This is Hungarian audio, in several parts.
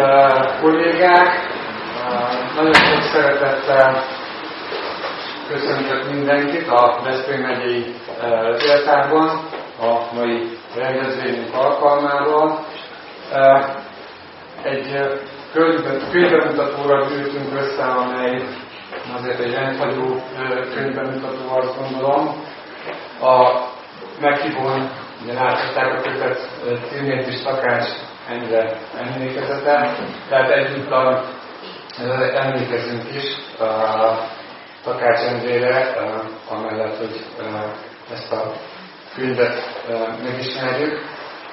kollégák, nagyon sok szeretettel köszöntök mindenkit a Veszprém megyei levéltárban a mai rendezvényünk alkalmával. Egy könyvbemutatóra gyűjtünk össze, amely azért egy rendhagyó könyvbemutató, azt gondolom. A meghívón, ugye láthatták a kötet címét is, Takács Endre emlékezete, tehát egyúttal emlékezünk is Takács Endrére, amellett, hogy ezt a könyvet megismerjük.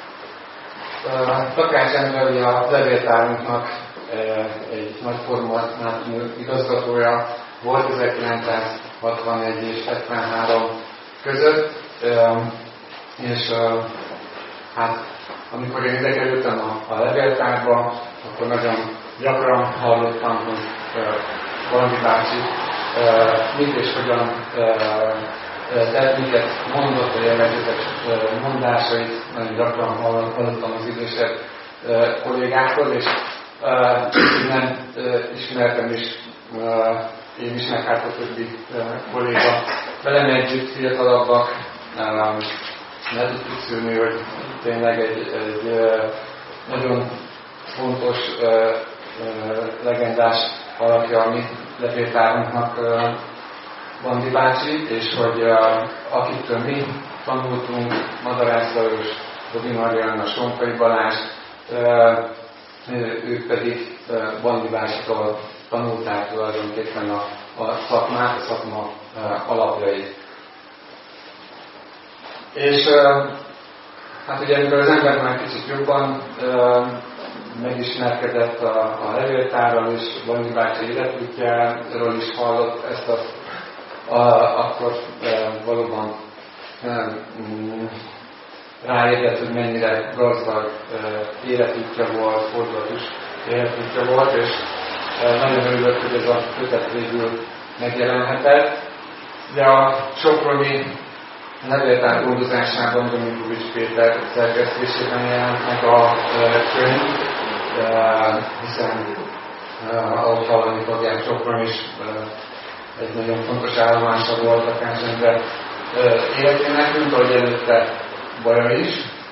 Takács Endre ugye a levéltárunknak egy nagy formátumú igazgatója volt 1961 és 73 között, és hát amikor én ide kerültem a levéltárba, akkor nagyon gyakran hallottam, hogy Bandi bácsi mit és hogyan tett, miket mondott, a jellegzetes mondásait nagyon gyakran hallottam az idősebb kollégáktól, és nem ismertem is én is, meg hát a többi kolléga velem együtt fiatalabbak, le tudtuk szülni, hogy tényleg egy nagyon fontos, legendás alakja a mi levéltárunknak Bandi bácsi, és hogy akiktől mi tanultunk, Madarász Lajos, Robi Marianna, Sonkai Balázs, ők pedig Bandi bácsitól tanulták tulajdonképpen a szakmát, a szakma alapjait. És hát ugye amikor az ember már kicsit jobban megismerkedett a levéltárral, és Bandi bácsi életútjáról is hallott ezt akkor valóban ráébredt, hogy mennyire gazdag életútja volt, fordulatos életútja volt, és nagyon örülök, hogy ez a kötet végül megjelenhetett. De a soproni levéltár gondozásában Dominkovics Péter szerkesztésében jelent meg a könyv, hiszen ahogy hallani fogják, Sopron is egy nagyon fontos állomása volt a Takács Endre életének, mint ahogy előtte Baja is.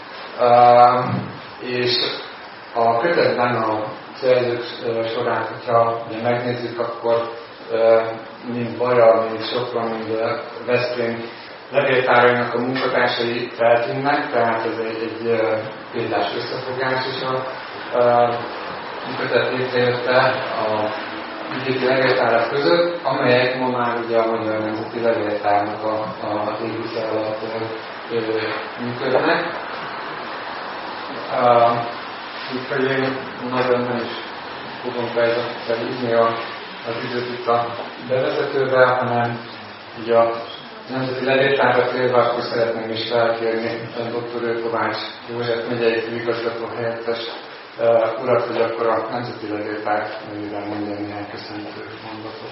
És a kötetben a szerzők során, hogyha megnézzük, akkor mind Baja, mind Sopron, mind Veszprém levéltárainak a munkatársai feltűnnek, tehát ez egy példás összefogás is a kötet létrejötte a ügyéti levéltárak között, amelyek ma már ugye a Magyar Nemzeti Levéltárnak a égisze alatt működnek. Úgyhogy én nagyon nem is fogom felhívni az időt itt a bevezetővel, hanem így a Nemzeti Levéltárra térve, akkor szeretném is felkérni a dr. Kovács József megyei főigazgató helyettes urat, hogy akkor a Nemzeti Levéltár nevében mondjon néhány köszöntő mondatot.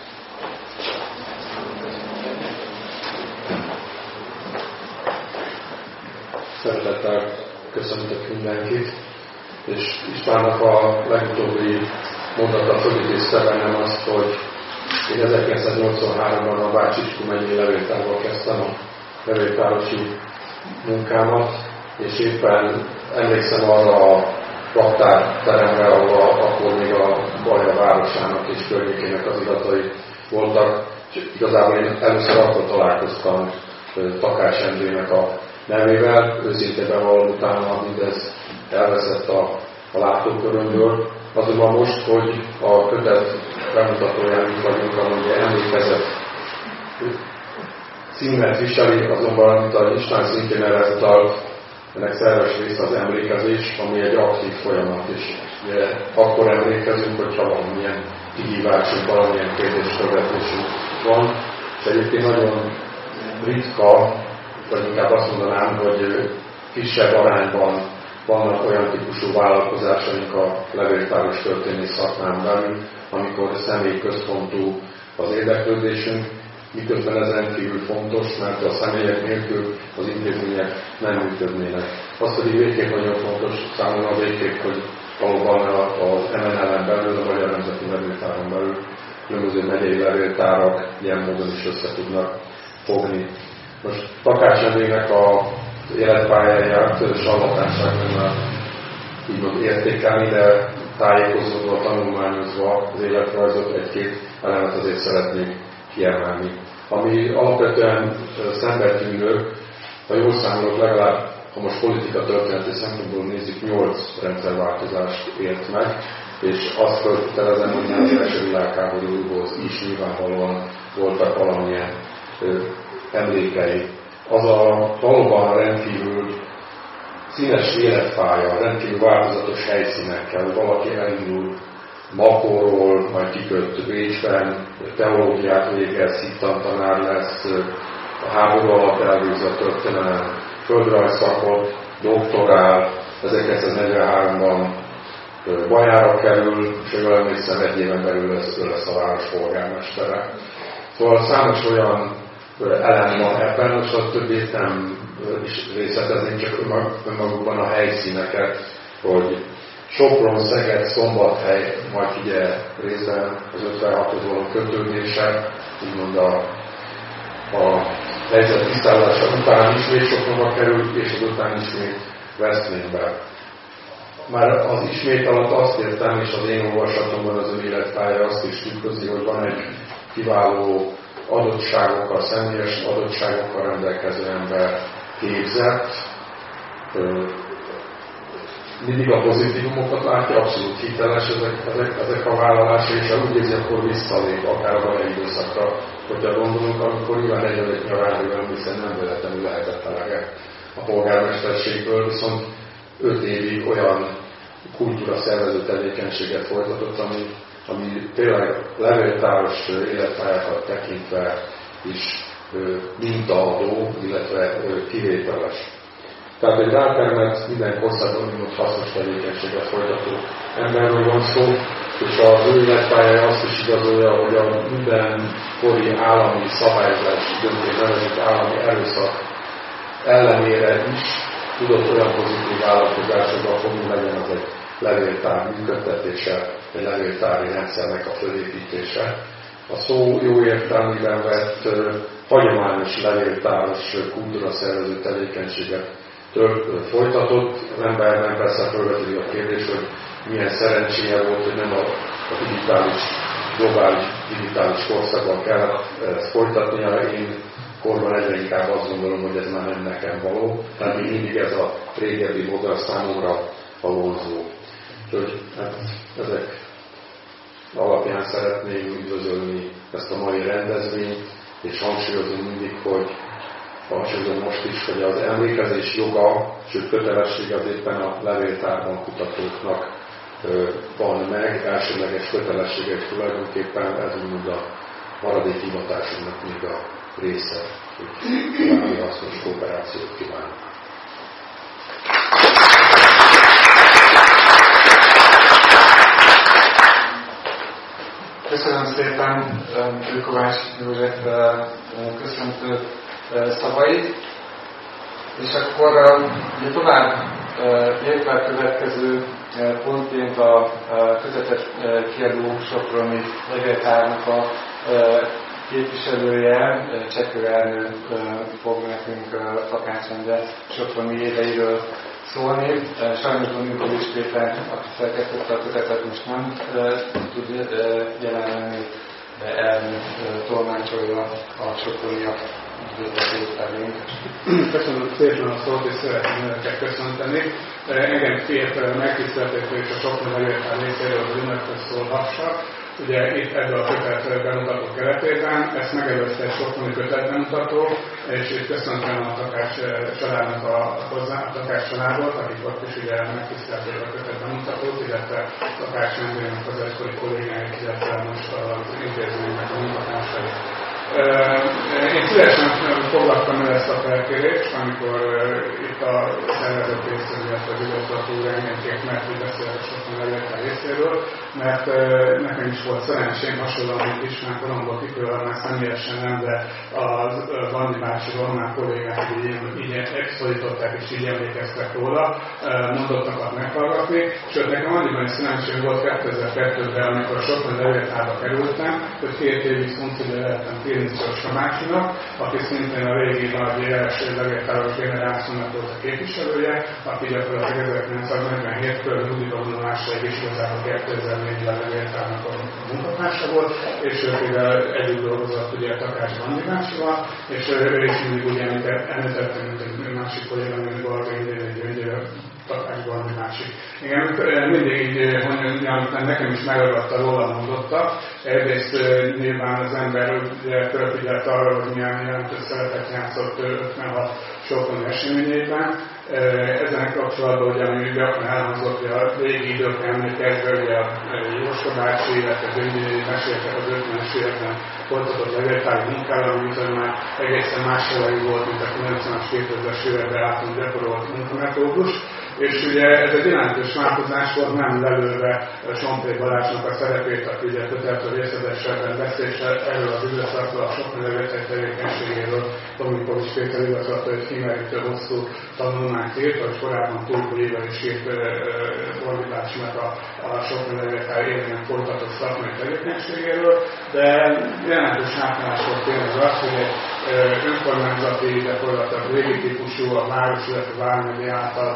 Szeretettel köszöntök mindenkit, és Istvánnak a legutóbbi mondata fölidézte bennem azt, hogy én 1983-ban a Bácsicskó megyei levéltárban kezdtem a levéltárosi munkámat, és éppen emlékszem arra a raktárteremre, ahol akkor még a Baja városának és környékének az iratai voltak, és igazából én először akkor találkoztam Takács Endrének a nevével, őszintén bevallom, utána mindez elveszett a látókörömből. Azonban most, hogy a kötet bemutatóján itt vagyunk, amely emlékezett címet viseli, azonban, amit a István szintén erre utalt, ennek szerves része az emlékezés, ami egy aktív folyamat, és ugye, akkor emlékezünk, hogyha valamilyen kihívásunk, valamilyen kérdésfelvetésünk van, és egyébként nagyon ritka, vagy inkább azt mondanám, hogy kisebb arányban vannak olyan típusú vállalkozásaink a levéltáros történész szakmán belül, amikor személyközpontú az érdeklődésünk, miközben ez rendkívül fontos, mert a személyek nélkül az intézmények nem működnének. Az pedig végképp nagyon fontos számomra végképp, hogy valóban az MNL-en belül, a Magyar Nemzeti Levéltáron belül különböző megyei levéltárak ilyen módon is össze tudnak fogni. Most Takács Endrének az életpályáját sallatásság lenne így értékelni, de tájékozódva, tanulmányozva az életrajzot egy-két elemet azért szeretnék kiemelni. Ami alapvetően szembetűnő, ha jól számolok, legalább, ha most politika történeti szempontból nézzük, 8 rendszerváltozást élt meg, és azt feltételezem, hogy az első világháborúhoz is nyilvánvalóan voltak valamilyen emlékei. Az a valóban rendkívül színes életpálya, rendkívül változatos helyszínekkel, hogy valaki elindul Makóról, majd kikölt Bécsben, teológiát végez, hittantanár lesz, a háború alatt elvégzett történelem, földrajzszakot, doktorál, 1943-ban bajára kerül, és jól emlékszem, egy éven belül lesz a város polgármestere. Szóval számos olyan elem van ebben, és a többét nem is részletezni, csak önmagukban a helyszíneket, hogy Sopron, Szeged, Szombathely, majd ugye részben az 56-hoz való kötődése, úgymond a helyzet tisztázása után ismét Sopronba került, és az után ismét Veszprémbe. Már az ismét alatt azt értem, és az én olvasatomban az ő életpálya azt is tükrözi, hogy van egy kiváló adottságokkal, személyes adottságokkal rendelkező ember, képzett, mindig a pozitívumokat látja, abszolút hiteles ezek a vállalásai, és ha úgy érzi, akkor visszalép, akár a valami időszakra, hogyha gondolunk, amikor nyilván 45 nyarányban, hiszen nem véletlenül lehetett elege a polgármesterségből, viszont 5 évig olyan kultúra szervező tevékenységet folytatott, ami tényleg levéltáros életpályákat tekintve is mintaadó, illetve kivételes. Tehát egy rátermelt, minden korszakban mindig hasznos tevékenységet folytató emberről van szó, és az ő életpályája azt is igazolja, hogy a mindenkori állami szabályozás, döntésvezetett állami erőszak ellenére is tudott olyan pozitív vállalkozásokba fogni, legyen az egy levéltár működtetése, egy levéltári rendszernek a fölépítése. A szó jó értelmében vett hagyományos levéltáros kultúraszervező tevékenységet folytatott. Az emberben persze felvetődik a kérdés, hogy milyen szerencséje volt, hogy nem a digitális, globális digitális korszakban kellett ezt folytatnia. Én korban egyre inkább azt gondolom, hogy ez már nem nekem való, tehát még mindig ez a régebbi modell számomra a vonzó. Úgyhogy hát, ezek alapján szeretném üdvözölni ezt a mai rendezvényt, és hangsúlyozom mindig, hogy hangsúlyozom most is, hogy az emlékezés joga, sőt kötelessége az éppen a levéltárban kutatóknak van meg, elsőleges kötelessége, és tulajdonképpen ez úgymond a maradék hivatásunknak még a része, hogy hasznos kooperációt kívánok. Köszönöm szépen Kovács József köszöntő szavait, és akkor tovább lépve a következő pontként a közvetett kiadó Soproni levéltárnak a képviselője, Csekő Ernő fog nekünk Takács Endre soproni éveiről szólni. Sajnos Dominkovics Péter, aki szerkesztette a kötetet, most nem tud jelen lenni, de Ernő tolmácsolja a soproniak üdvözletét elénk. Köszönöm szépen a szót, és szeretném önöket köszönteni. Engem kért megtiszteltető és a Soproni levéltár részéről az önökhöz szólhassak. Ugye itt ebből a kötet bemutató keretében, ezt megelőzte egy soproni kötet bemutató, és itt köszöntöm a Takács családnak a Takács családot, akik ott is ugye megtisztelték a kötet bemutatót, illetve Takács Endrének az egykori kollégáit, illetve most az intézménynek a munkatársait. Én szívesen fogadtam el ezt a felkérést, amikor itt a szervezet részéről, illetve az igazgató engedjék meg, hogy beszélek sokan előtt részéről, mert nekem is volt szerencsém hasonlóan ismert Kolombo Kipővel, már személyesen nem, de az Andi bácsi román kollégák így exolították és így emlékeztek róla, mondottakat meghallgatni, sőt nekem annyiban is szerencsém volt 2002-ben, amikor sokban levéltárba kerültem, hogy 2 évig szomszédja lehettem Kirniszos Tamácsinak, aki szintén a régi nagy első levéltáros generációnak volt a képviselője, aki gyakorlatilag 1947-től Ludika vonulásáig is igazából 2004-ben levéltárnak a munkatársa volt, és ő például együtt dolgozott ugye Takács Bandi bácsival, és ő is mindig ugye említettem, mint egy másik kollégám, mint Balga idején, Takács Bandi bácsi. Igen, mindig így, hogy nekem is megragadta róla mondotta. Egyrészt nyilván az ember felfigyelt arra, hogy milyen jelentős szerepet játszott 56 sokon eseményében. Ezen kapcsolatban, ugye, ami gyakran elhangzott, hogy a régi időkre emlékezve, ugye a Jóska bácsi, illetve Gyöngyöri meséltek az 50-es években folytatott levéltári munkával, ami viszont már egészen más jellegű volt, mint a 90-es 2000-es években általán gyakorolt munkametódus. És ugye ez egy jelentős változás volt, nem lelőve Sompér Balázsnak a szerepét, aki ugye kötelező részletesebben beszél erről az időszakról, a sok levéltári tevékenységéről. Tomikovics Péter igazgató egy kimerítő hosszú tanulmányt írt, ahogy korábban Turko Éva is írt Ordi bácsinak a sok levéltári élményen folytatott szakmai tevékenységéről, de jelentős átállás volt tényleg az, hogy egy önkormányzati, gyakorlatilag régi típusú, a város, illetve vármegye által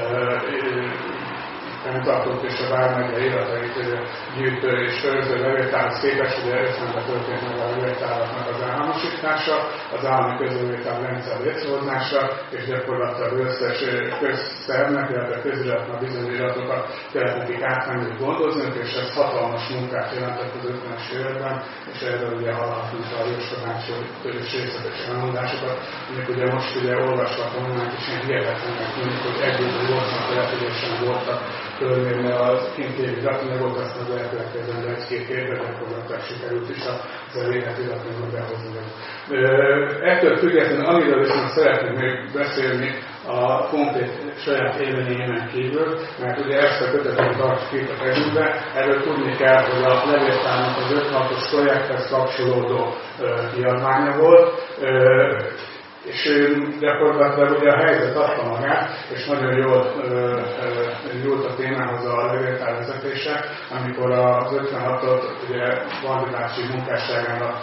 fenntartott és a vármegye iratait gyűjtő és őrző levéltárhoz képest, ugye 50-ben történt meg a levéltáraknak az államosítása, az állami közlevéltár rendszer létrehozása, és gyakorlatilag összes közszervnek, illetve közületnek bizonyos iratokat kellett nekik átmenni gondozni, és ez hatalmas munkát jelentett az 50-es években, és erről ugye hallhatunk a Jóska bácsi és részletes elmondásokat, amik ugye most ugye olvasva tanulmánk is ilyen hihetetlenek tűnik, hogy egyébként 80 településen voltak körülmérni az kintévi iratnyagot, azt az elkövetkezendő 1-2 évben gyakorlatilag sikerült is az elérhet iratnyagot behozni. Ettől függetlenül, amiről viszont szeretnék még beszélni a konkrét saját élményeimen kívül, mert ugye ezt a kötetet tartjuk itt a kezünkbe, erről tudni kell, hogy a levéltárnak az 56-os projekthez kapcsolódó kiadványa volt, és gyakorlatilag ugye a helyzet adta magát, és nagyon jól nyúlt a témához a levéltár vezetése, amikor az 56-ot ugye Bandi bácsi munkásságának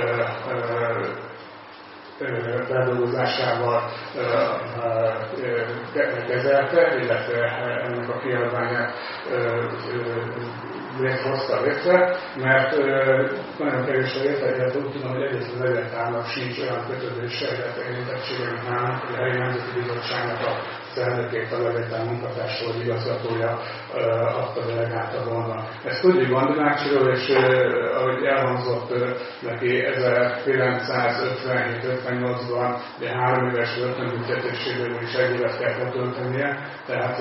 feldolgozásával kezelte, illetve ennek a kiadványát hozta létre, mert nagyon kevés a létre, úgy tudom, hogy egész az levéltárnak sincs olyan kötődése, illetve érintettsége, mint nálunk, hogy a helyi nemzeti bizottságnak a szervezőkét a levéltár munkatársa vagy igazgatója adta delegálta volna. Ezt tudjuk Bandi bácsiról, és ahogy elhangzott neki 1957-58-ban, de 3 éves börtönbüntetéséből is 1 évet kellett letöltenie, tehát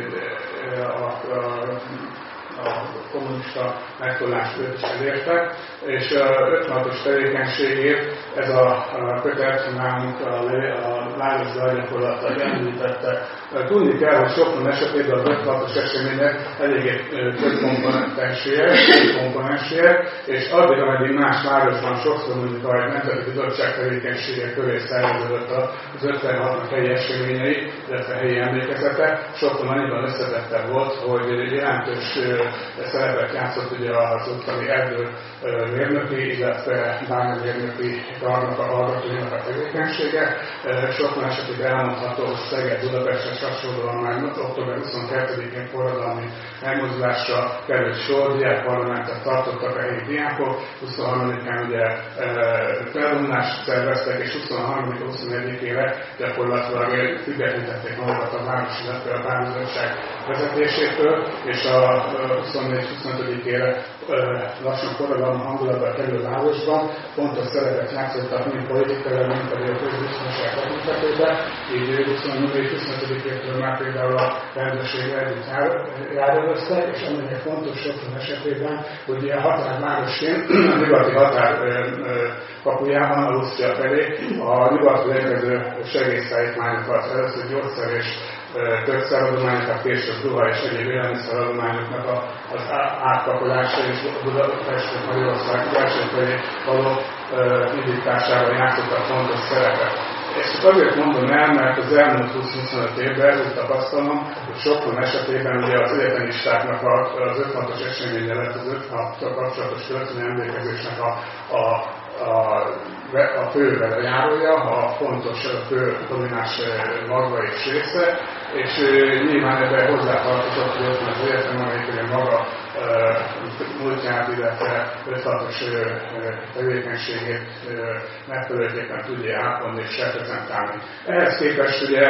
a kommunista megtollást őt is elérte, és a 56-os tevékenységét ez a kötet nálunk a Lányos gyakorlattal említette. Tudni kell, hogy sokan esetében az 56-os események eléggé többkomponensűek, és addig, ameddig más városban sokszor mondjuk a Nemzeti Bizottság tevékenysége köré szerveződött az 56-nak helyi eseményei, illetve helyi emlékezete, sokkal annyiban összetettebb volt, hogy jelentős szerepet játszott ugye az ottani erdő mérnöki, illetve bányamérnöki karnak a hallgatóinak a tevékenysége. Sokan esetleg elmondható, hogy Szeged Budapestre hasonlóan már október 22-én forradalmi megmozdulásra került sor, diákparlamentet tartottak a helyi diákok, 23-án ugye felvonulást szerveztek, és 23-21-ére gyakorlatilag függetlenítették magukat a város, illetve a városbizottság vezetésétől, és a a 24-25-ére lassan forradalmi hangulatba kerül városban, fontos szerepet játszottak mind politikailag, mint pedig a közbiztonság tekintetében, így 24-25-től már például a rendőrségre együtt járőröztek, és amelyek fontos Sopron esetében, hogy a határvárosként a nyugati határ kapujában, a Lusztia felé a nyugatról érkező segélyszállítmányokat, először gyógyszer és többszeradományokat, később ruha és egyéb élelmiszeradományoknak az átkapolása és Budapest Magyarország belső felé való indításában játszottak fontos szerepet. És csak azért mondom el, mert az elmúlt 20-25 évben úgy tapasztalom, hogy Sopron esetében ugye az egyetemistáknak az 56-os eseménye lett az 56-tal kapcsolatos történelmi emlékezésnek a fő velejárója, a fontos fő domináns magva és része, és nyilván ebben hozzátartozott, hogy ott van az egyetem, amelyik maga múltját, illetve 56-os tevékenységét megfelelőképpen tudja ápolni és reprezentálni. Ehhez képest ugye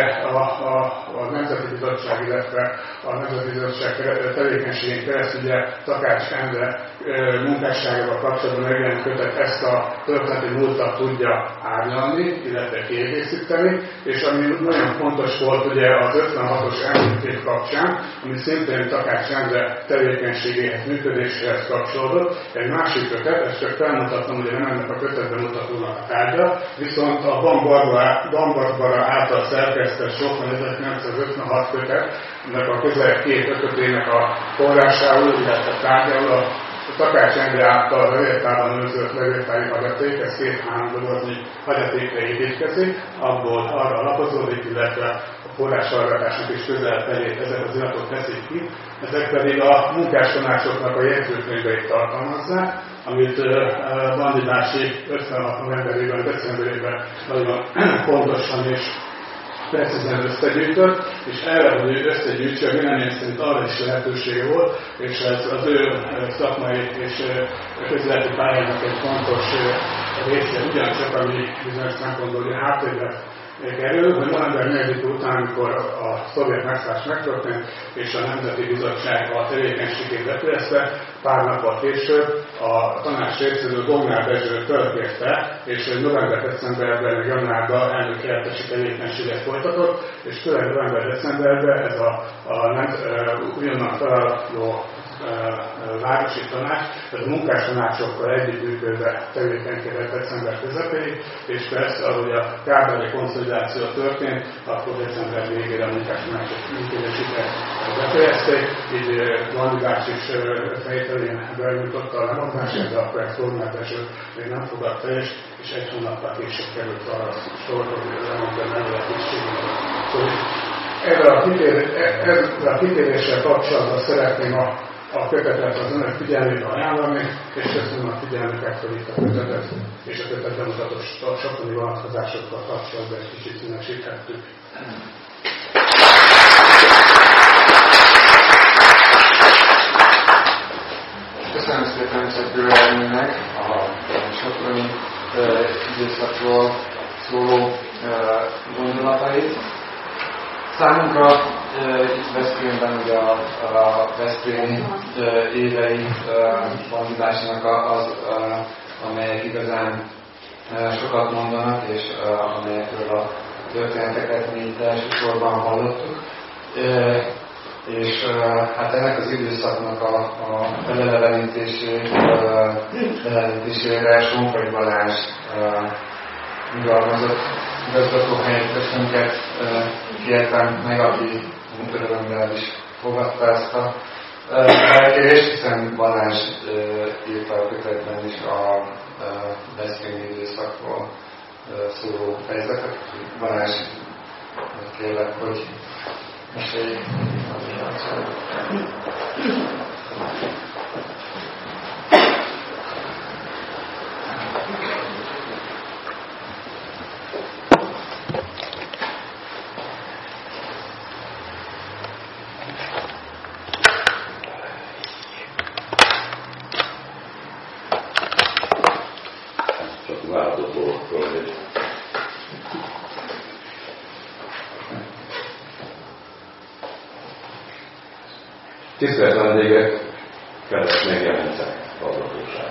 a Nemzeti Bizottság, illetve a Nemzeti Bizottság tevékenységén keresztül ugye Takács Endre munkásságával kapcsolatban megjelent kötet ezt a történeti múltat tudja árnyalni, illetve kiegészíteni, és ami nagyon fontos volt ugye az 56-os említés kapcsán, ami szintén Takács Endre tevékenységéhez, működéséhez kapcsolódott. Egy másik kötet, ezt csak felmutattam, ugye nem ennek a kötetben mutatónak a tárgya, viszont a Bambarbara által szerkesztett Sopron 1956 kötetnek a közel két ötötének a forrásául, illetve tárgyául a Takács Endre által levéltárban őrzött levéltári hagyaték, ez két-három doboznyi hagyatékre építkezik, abból arra alapozódik, illetve a forráshallgatásnak is közel felét ezek az iratok teszik ki, ezek pedig a munkástanácsoknak a jegyzőkönyveit tartalmazzák, amit Bandi bácsi 56 novemberében, decemberében nagyon pontosan és precízen összegyűjtött, és erre, hogy ő összegyűjtse, vélemény szerint arra is lehetősége volt, és ez az ő szakmai és közéleti pályának egy fontos része, ugyancsak, ami bizonyos szempontból háttérbe kerül, hogy november 4 után, amikor a szovjet megszállás megtörtént, és a Nemzeti Bizottság a tevékenységét befejezte, pár nappal később a tanács részéről Domnár Dezső fölkérte, és november-decemberben, meg januárban elnök helyettesi tevékenységet folytatott, és főleg november-decemberben ez ugyanannak található városi tanács, tehát a munkástanácsokkal együttműködve tevékenykedett december közepéig, és persze, ahogy a kárdai konszolidáció történt, akkor december végére a munkástanácsok működésüket befejezték, így Bandi bácsi is fejtelén benyújtotta a lemondását, de akkor ezt Domnár Dezső még nem fogadta, és egy hónappal később került arra sor, hogy lemondta nem lehetőségét. Ezzel a kitéréssel kapcsolatban szeretném a kötetet az önök figyelmébe ajánlani, és köszönöm a figyelmüket, hogy itt a kötetet és a kötet bemutatott soproni vonatkozásokkal kapcsolatban egy kicsit színesítettük. Köszönöm szépen Csepő Ernőnek a soproni időszakról szóló gondolatait. Számunkra itt Veszprémben ugye a Veszprém évei bandidásának amelyek igazán sokat mondanak, és amelyekről a történeteket mi elsősorban hallottuk. És hát ennek az időszaknak a felelevenítésére Sonkai Balázs nyugalmazott igazgatóhelyettesünket kértem meg, aki örömmel is fogadta ezt a elkérést, hiszen Balázs írta a kötetben is a Veszprémi időszakról szóló fejezetet. Balázs, kérlek, hogy mesélj a Tisztelt vendégek! vezet megjelentek hallgatóság.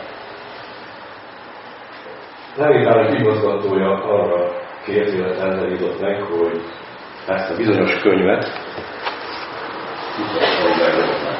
Levéltárok igazgatója arra kért, illetve ezzel jutott meg, hogy ezt a bizonyos könyvet mutassam meg önöknek.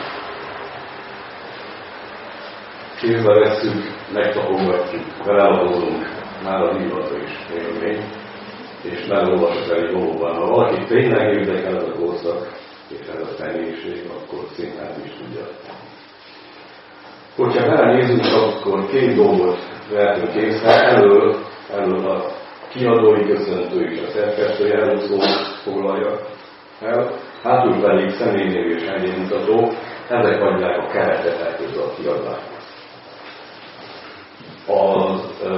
Kézbe vesszük, megtapogatjuk, belelapozunk, már az illata is élmény, és belolvasok el valóban. Ha valaki tényleg érdekel ez a korszak, és ez a személyiség, akkor szintén is tudja. Hogyha belenézünk, akkor két dolgot vehetünk észre. Elől a kiadói köszöntő és a szerkesztője előszó foglalja el, hátul pedig személynév és helyémutató, ezek adják a keretet ehhez a kiadáshoz. A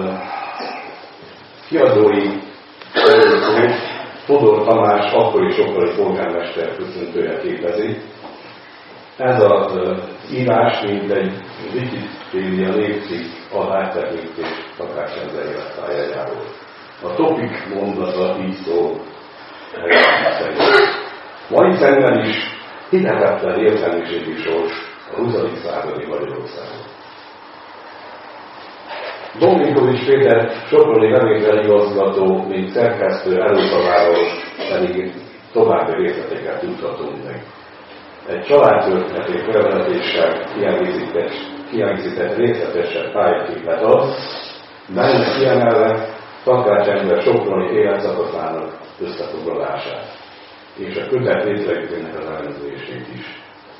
kiadói előszó Fodor Tamás akkori sokkori polgármester köszöntője képezi. Ez az írás, mint egy Wikipédia névcikk ad áttekintést Takács Endre életpályájáról. A topik mondata így szól szerint. Mai szemmel is hihetetlen értelmiségi sors a 20. századi Magyarországon. Dominkovics Péter soproni bevételigazgató, mint szerkesztő előszaváról pedig további részleteket tudhatunk meg. Egy családtörténeti felvezetéssel kiegészített részletesebb pályaképet ad, benne kiemelve Takács Endre soproni életszakaszának összefoglalását, és a kötet létrejöttének az elemzését is.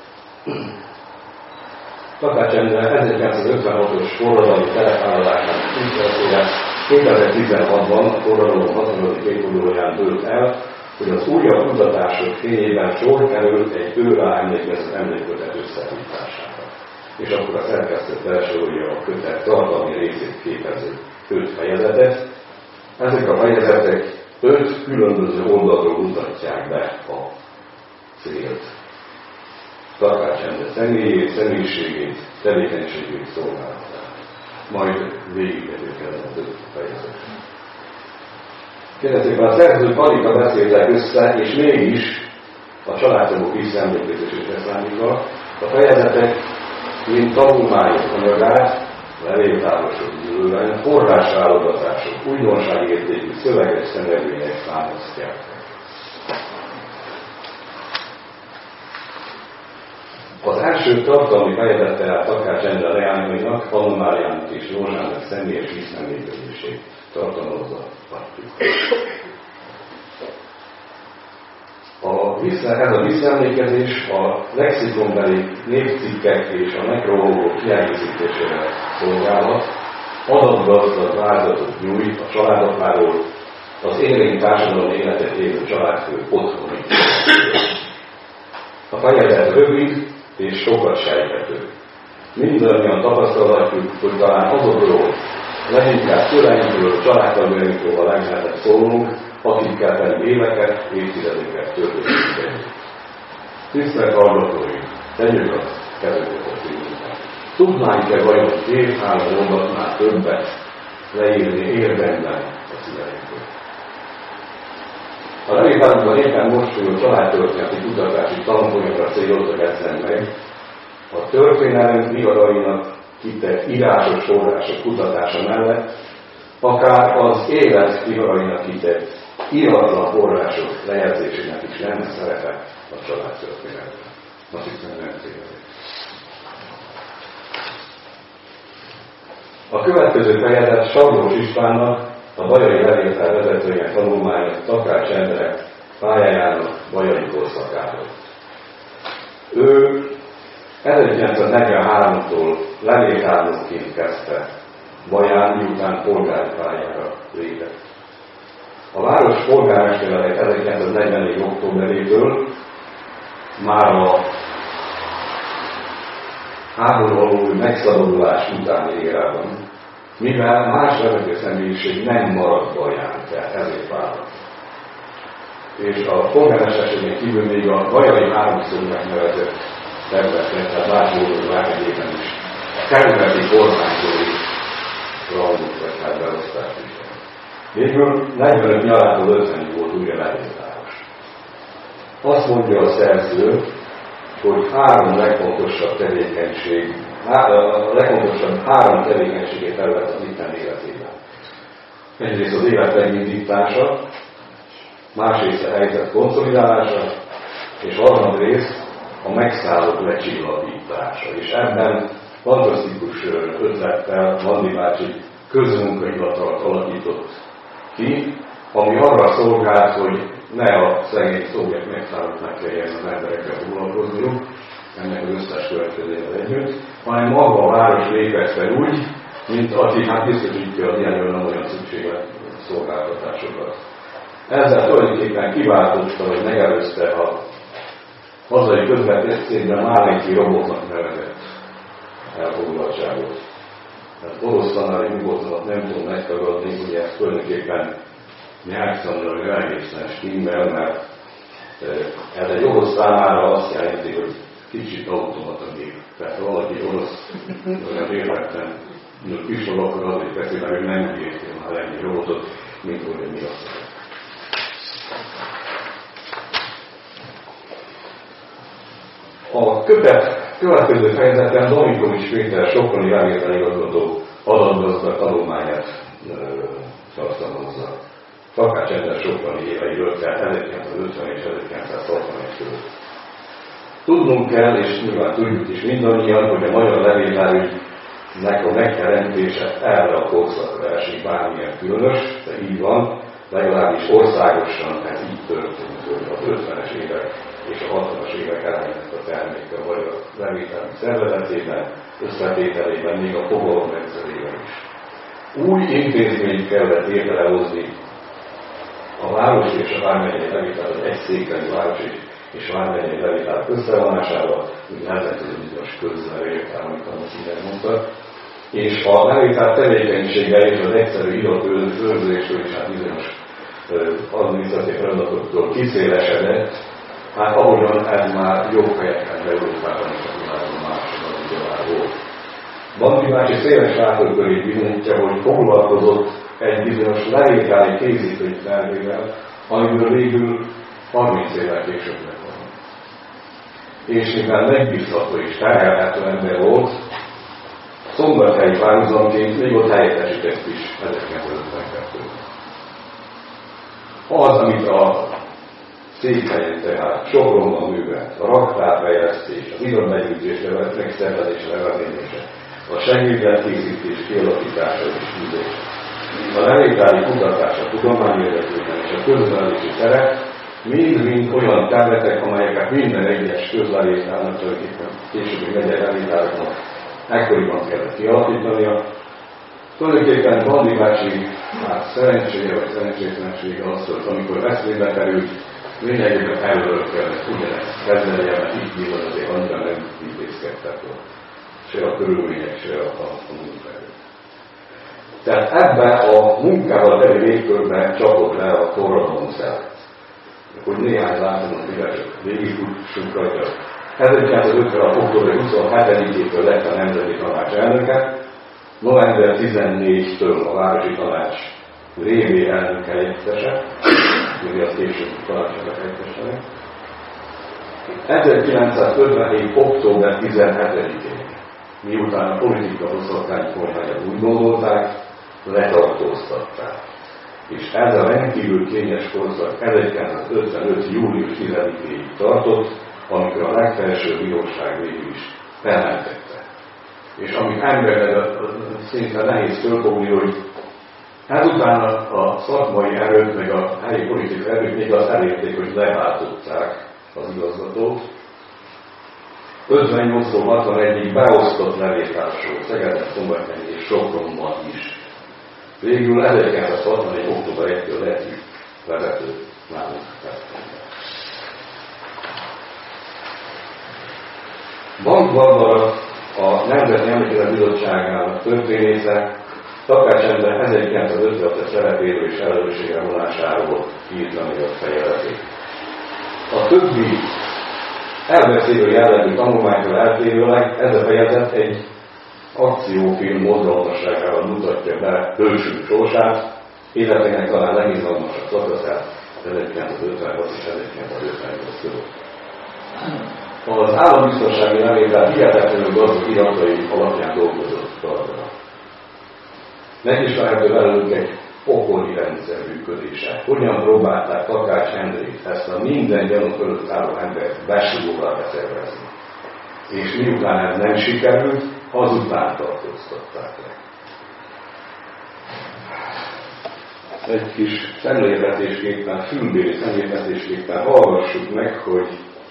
Takács Endre 1956-os forradalmi telepvállalásának történetére 2016-ban a forradalom 65. évfordulóján dőlt el, hogy az újabb kutatások fényében sor került egy őrá emlékezett emlékkötet összeállítására. És akkor a szerkesztő felsorolja a kötet tartalmi részét képező 5 fejezetet. Ezek a fejezetek 5 különböző oldalról mutatják be a célt. Takács Endre személyét, személyiségét, tevékenységét, szolgálatát. Majd végigmegyünk el a 5 fejezetet. Kérdezőben a szerzők alig beszéltek össze, és mégis a családtagok visszaemlékezését számítva, a fejezetek, mint tanulmányok anyagát, levéltárosok gyűlően, forrásválogatások, újdonságértékű szöveges szemlélmények számozják. Az első tartalmi fejezet tehát Takács Endre leányainak, Anomáliának és Józsának személyes visszaemlékezését tartalmazza. Ez a visszaemlékezés a lexikonbeli névcikkek és a nekrológok kiegészítésére szolgálhat, adatgazdag vázlatot nyújt a családapáról, az élénk társadalmi életet élő családfő otthoni. A fejezet rövid és sokat sejthető. Mindannyian tapasztalhatjuk, hogy talán azokról, leginkább szüleinkről, családtagjainkról a legnehezebb szólnunk, akikkel pedig éveket, évtizedeket töltöttünk együtt. Tisztelt hallgatóink, tegyük a kezünket a szívünkben. Tudnánk-e vajon 2-3 mondatnál többet leírni érdemben a szüleinkről? A levéltárunkban éppen most folyó családtörténeti kutatási tanfolyamra céloztak ezen meg, a történelem viharainak kitett írásos források kutatása mellett, akár az élet viharainak kitett íratlan források lejegyzésének is lenne szerepe a családtörténetben. Azt hiszem, nem tévedek. A következő fejezet Sablós Istvánnak, a bajai levéltár vezetőjének tanulmánya Takács Endre pályájának bajai korszakáról. Ő 1943-tól levéltárnokként kezdte Baján, miután polgári pályára lépett. A város polgármestere 1944. októberétől már a háború alól megszabadulás utáni érában, mivel más vezető személyiség nem maradt Baján, tehát ezért vállalt. És a polgármesterségen kívül még a bajai háromszorúnak nevezett területet, tehát Bács-Bódor vármegyében is kerületi kormányzói rangot vett hát beosztást is. Végül 45 nyarától 50 volt újra levéltáros. Azt mondja a szerző, hogy 3 legfontosabb tevékenység a legfontosabb 3 tevékenységi terület az Isten életében. Egyrészt az élet megindítása, másrészt a helyzet konszolidálása, és harmadrészt a megszállott lecsillapítása. És ebben fantasztikus ötlettel Bandi bácsi közmunkahivatalt alakított ki, ami arra szolgált, hogy ne a szegény szovjet megszállottnak kelljen az emberekkel foglalkozniuk, ennek az összes következővel együtt, hanem maga a város lépett fel úgy, mint aki biztosítja az ilyen nem olyan szükséglet szolgáltatásokat. Ezzel tulajdonképpen kiváltotta, hogy megelőzte a hazai közvetítésben Málenki robotnak nevezett elfoglaltságot. Tehát orosz tanári nyugodtanak nem tudom megtagadni, ugye ez tulajdonképpen nyelvszanról elégészen stimmel, mert ez egy orosz számára azt jelenti, hogy kicsit automata gép. Tehát ha valaki orosz, olyan érletlen pislog, akkor azért teszi, mert ő nem úgy érti már egy robotot, mint hogy mi azt mondja. A következő fejezeten Domikovics Péter sokkoni elvételigazgató adatgazdag tanulmányát tartalmazza. Takács Endre sokkani éveiről, tehát 1950 és 1961 között. Tudnunk kell, és nyilván tudjuk is mindannyian, hogy a magyar levételügynek a megteremtése erre a korszakra esik bármilyen különös, de így van, legalábbis országosan ez így történt, hogy az 50-es évek és a 60-as évek elejének a terméke vagy a levételmi szervezetében, összetételében, még a fogalomrendszerében is. Új intézményt kellett létrehozni a város és a vármegyei levétel, az egy székhelyi város és vármegyei levétel összevonásával, úgy nemzetközi bizonyos közlevétel, amit a színen mondta, és a levétel tevékenysége és az egyszerű iratőrzésről és hát bizonyos adminisztratív feladatoktól kiszélesedett, hát ahogyan ez már jobb helyeken Európában és a világon máshol ugyanár volt. Bandi bácsi széles látókörét bizonyítja, hogy foglalkozott egy bizonyos levételi készítői tervével, amiből végül 30 évvel később lett volna. És mivel megbízható és terhelhető ember volt, szombathelyi párhuzamként még ott helyettesített is 1952-ben. Az, amit a székhelyen, tehát Sopronban művelt, a raktárfejlesztés, az iratbegyűjtés megszervezése, levezénylése, a segédletkészítés kialakítása és művése, a levételi kutatás a tudományérdekében és a közlelési terek mind-mind olyan területek, amelyeket minden egyes közlevételnek, tulajdonképpen későbbi megyei levételeknek ekkoriban kellett kialakítania. Tulajdonképpen Bandi bácsi szerencséje vagy szerencsétlensége az volt, amikor veszélybe került, lényegében előről kellett ugyanezt kezdenie, mert így nyilván azért annyira nem intézkedtek volna. Se a körülmények, se a munkaerő. Tehát ebben a munkával teli légkörben csapott le a forradalom szellem. Hogy néhány látomot csak végigfussunk rajta. 1956. október 27-től lett a Nemzeti Tanács elnöke, november 14-től a Városi Tanács révé elnök helyettese, ugye az később tanácsnak helyettesnek. 1957. október 17-én, miután a politika hosszabtány kormányát úgy gondolták, letartóztatták. És ez a rendkívül kényes korszak 1955. július 10-ig tartott, amikor a legfelsőbb bíróság végül is felmentette. És amit embernek szinte nehéz fölfogni, hogy ezután a szakmai erőt, meg a helyi politikai erőt még azt elérték, hogy leváltották az igazgatót. 58-tól 61-ig beosztott levétásról Szegeden, Szombathelyen és Sopronban is. Végül 1961. október 1-től lett vezető nálunk. Bank Barbara, a Nemzeti Emlékezet Bizottságának történésze, Takács Endre 1956-as szerepéről és felelősségre vonásáról írta még a fejezetét. A többi elbeszélő jellegű tanulmánytól eltérőleg ez a fejezet egy akciófilm mozgalmasságával mutatja be hősünk sorsát, életének talán legizgalmasabb szakaszát 1956 és 1958 között. Az állambiztonsági levétel hihetetlenül gazdag iratai alapján dolgozott Barbara. Megismerhető velünk egy pokoli rendszer működése. Hogyan próbálták Takács Endrét, ezt a minden gyanú fölött álló embert besugóval beszervezni. És miután ez nem sikerült, azután tartóztatták le. Egy kis szemléltetésképpen, fülbéli szemléltetésképpen hallgassuk meg, hogy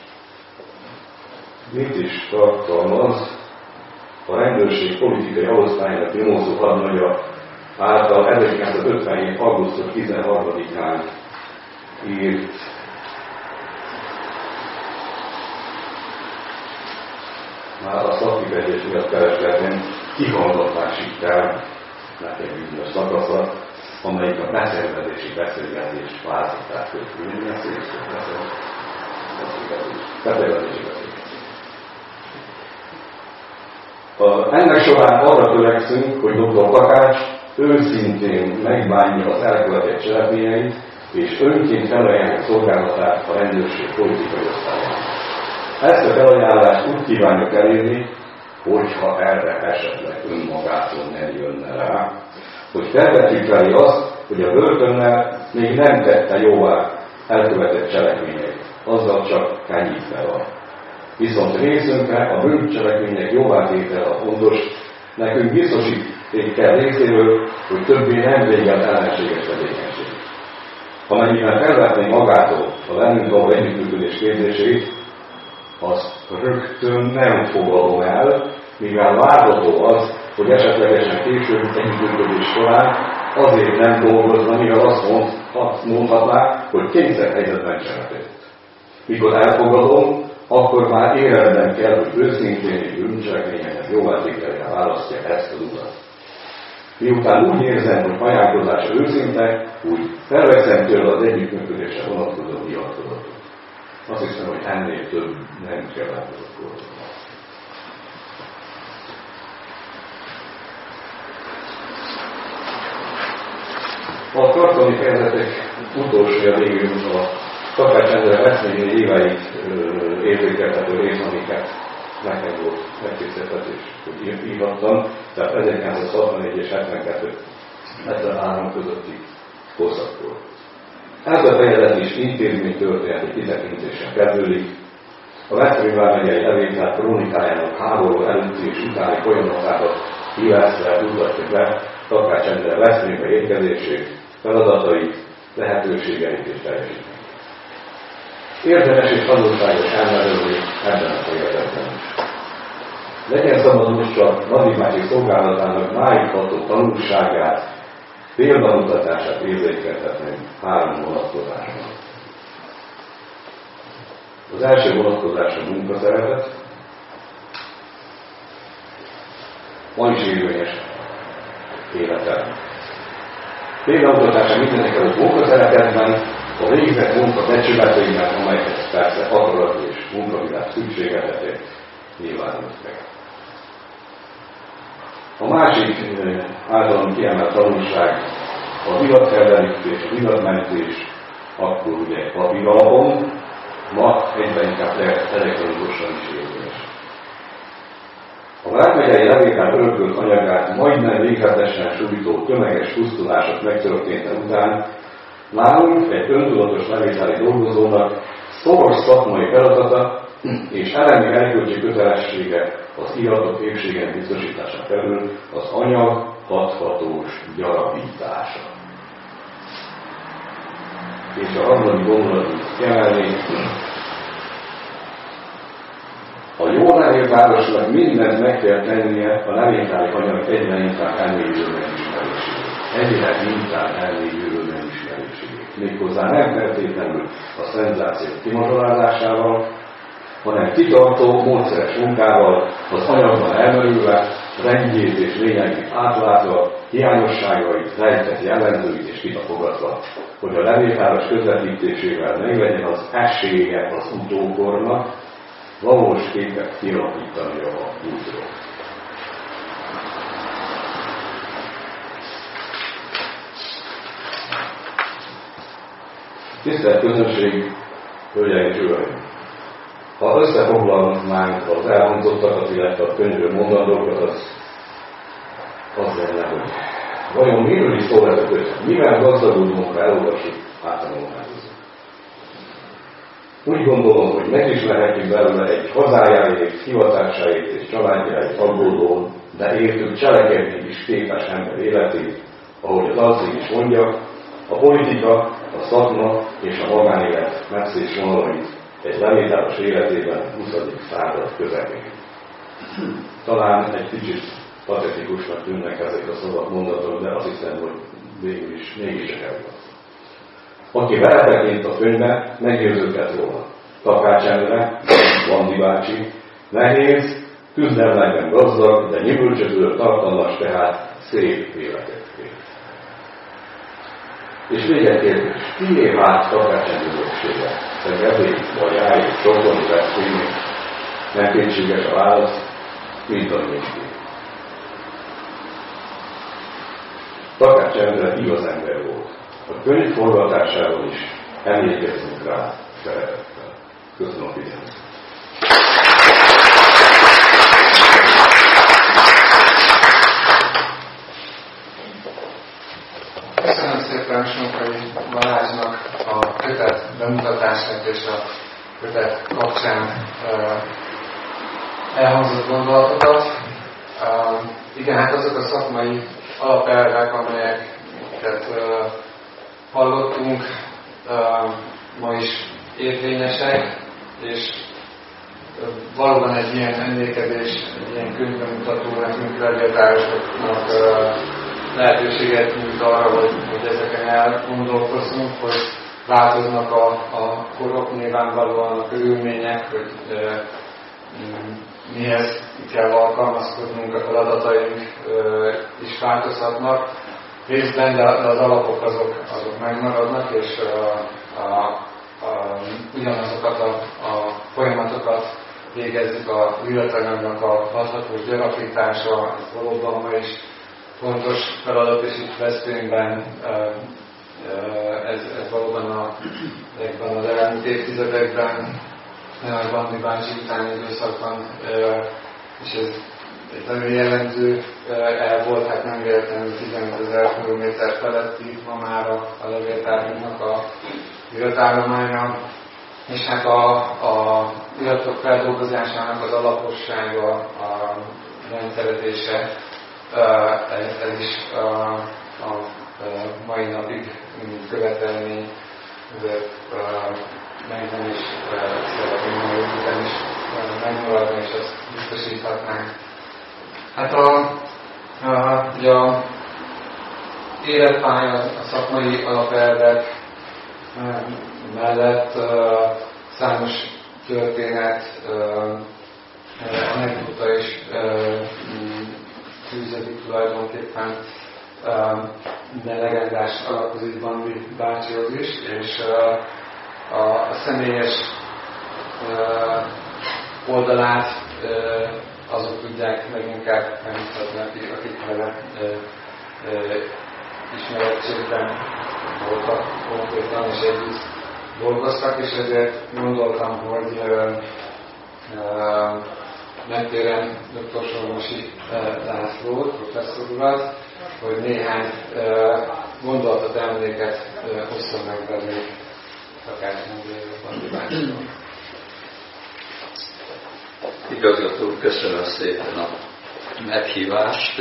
mit is tartalmaz a rendőrség politikai osztályának nyomozó hadnagya által 1957. augusztus 13-án írt már a szakkifejezés miatt keresletben kihallgatásig kell nekem bizonyos szakaszat, amelyik a beszervezési beszélgetés változták közül. Milyen szép beszervezési beszélgetés. Ennek során arra törekszünk, hogy dr. Takács őszintén megbánja az elkövetett cselekményeit, és önként felajánlja szolgálatát a rendőrség politikai osztályának. Ezt a felajánlást úgy kívánjuk elérni, hogyha erre esetleg önmagától nem jönne rá, hogy felvetjük felé azt, hogy a börtönnel még nem tette jóvá elkövetett cselekményeit, azzal csak kenyítve van. Viszont részünkre a bűncselekmények jóvátétele a fontos, nekünk biztosíték kell részéről, hogy többé nem végel ellenséges tevékenység. Amennyiben felvetné magától a velünk való együttműködés kérdését, azt rögtön nem fogadom el, mivel várható az, hogy esetlegesen később együttműködés során azért nem dolgozna, mivel azt mondhatná, hogy kényszerhelyzetben cselekedett. Mikor elfogadom, akkor már életben kell, hogy őszintén és bűncselekményeknek jóvátételére választja ezt az utat. Miután úgy érzem, hogy ajánlkozása őszinte, úgy felveszem tőle az együttműködésre vonatkozó nyilatkozatot. Azt hiszem, hogy ennél több nem kell elfogadni. A tartalmi fejezetek utolsója végül a Takács Endre Veszményi éveit érzékeltető rész, amiket nekem volt megkészítetés, hogy írhattam, tehát 1964 és 73 közötti korszakról. Ez a fejezet is intézménytörténeti kitekintésen kezdődik. A Veszprém vármegyei levétel krónikájának háború előtti és utáni folyamatákat hívásra mutatja be Takács Endre Veszprémbe érkezését, feladatait, lehetőségeit és teljesítményét. Érdemes és tanulságos elmerülni ebben a fejezetben is. Legyen szabadul csak Nadim bácsi szolgálatának máig ható tanulságát, példamutatását érzékeltetni 3 vonatkozásban. Az első vonatkozás a munkaszeretet, ma is érvényes életem. Példamutatása mindenekelőtt munkaszeretetben, a végzett munka becsületeiben, amelyhez persze akarat és munkavilág szükségeltetét nyilvánult meg. A másik általán kiemelt tanulság a divatfelderítés, a divatmentés, akkor ugye papíralapon, ma egyben inkább elektronikusan is érvényes. A vármegyei levétel örökölt anyagát majdnem végzetesen sújtó tömeges pusztulások megtörténte után nálunk egy öntudatos levételi dolgozónak szoros szakmai feladata és elemi erkölcsi kötelessége az iratok épségen biztosítása felül az anyag hathatós gyarapítása. És a harmadik gondolatot kiemelni, a jól levélt városnak mindent meg kell tennie a levételi anyag egyre inkább elmélyülő megismerését. Egyre inkább elmélyülő megismerését. Méghozzá nem feltétlenül a szenzációk kimazsolázásával, hanem kitartó, módszeres munkával, az anyagban elmerülve, rendjét és lényegét átlátva, hiányosságait, rejtett jellemzőit és kitapogatva, hogy a levétáros közvetítésével meglegyen az esélye az utókornak, valós képet kialakítani a útról. Tisztelt közönség, hölgyeim és uraim! Ha összefoglalnánk az elhangzottakat, illetve a könyvről mondandókat, az lenne, hogy vajon miről is szól ez a könyv? Mivel gazdagodunk, ha elolvassuk, áttanulmányozzuk? Úgy gondolom, hogy megismerhetjük belőle egy hazájáért, hivatásáért és családjáért aggódó, de értük cselekedni is képes ember életét, ahogy az alcik is mondja, a politika, a szakma és a magánélet messzés vonalait egy lemétáros életében 20. század közepén. Talán egy kicsit patetikusnak tűnnek ezek a szavak mondatok, de azt hiszem, hogy végül is mégis elgond. Aki beletekint a könyvbe, meggyőződhet róla. Takács Endre, Vandi bácsi, nehéz, küzdelmekben gazdag, de nyümölcsöző, tartalmas, tehát szép életet él. És még egy kérdés, kié hát Takács Endre öröksége? Szegedély, vagy Áj, Sopron, Veszprémi? Nem kétséges a válasz, mint a nincs. Takács Endre igaz ember volt. A könyv forgatásával is emlékezzünk rá szeretettel. Köszönöm a figyelmet. Köszönöm szépen Sonkai Balázsnak a kötet bemutatását és a kötet kapcsán elhangzott gondolatokat. Igen, hát azok a szakmai alapelvek, amelyeket hallottunk, ma is érvényesek, és valóban egy ilyen emlékezés, egy ilyen könyvbemutató nekünk levéltárosoknak lehetőséget nyújt arra, hogy ezeken elgondolkozzunk, hogy változnak a korok, nyilvánvalóan a körülmények, hogy mihez kell alkalmazkodnunk, a feladataink is változhatnak. Részben, de az alapok azok megmaradnak, és ugyanazokat a folyamatokat végezzük a műanyagnak a hathatós gyarapítása, ez valóban ma is fontos feladat, és itt Veszprémben ez valóban ezekben az elmúlt évtizedekben, a Vandi bácsi utáni időszakban, és ez egy nagyon jellemző el volt, hát nem véletlenül 15 000 kilométer feletti ma már a levéltárunknak a iratállománya, és hát a iratok feldolgozásának az alapossága, a rendszerezése, ez is a mai napig követelmény, ezért megvan is szeretném a jövő után is megmaradni, és azt biztosíthatnánk. Hát ugye a életpálya, a szakmai alapelvek mellett számos történet, anekdota is fűződik tulajdonképpen minden legendás alakozik Vandi bácsihoz is, és a személyes oldalát azok tudják leginkább megmutatni, akik vele ismerettségben voltak konkrétan, és együtt dolgoztak, és ezért gondoltam, hogy megkérem dr. Sormosi Lászlót, professzor urat, hogy néhány gondolatot, emléket hosszon meg velünk Takács Vandi bácsiról. Igazgató, köszönöm szépen a meghívást.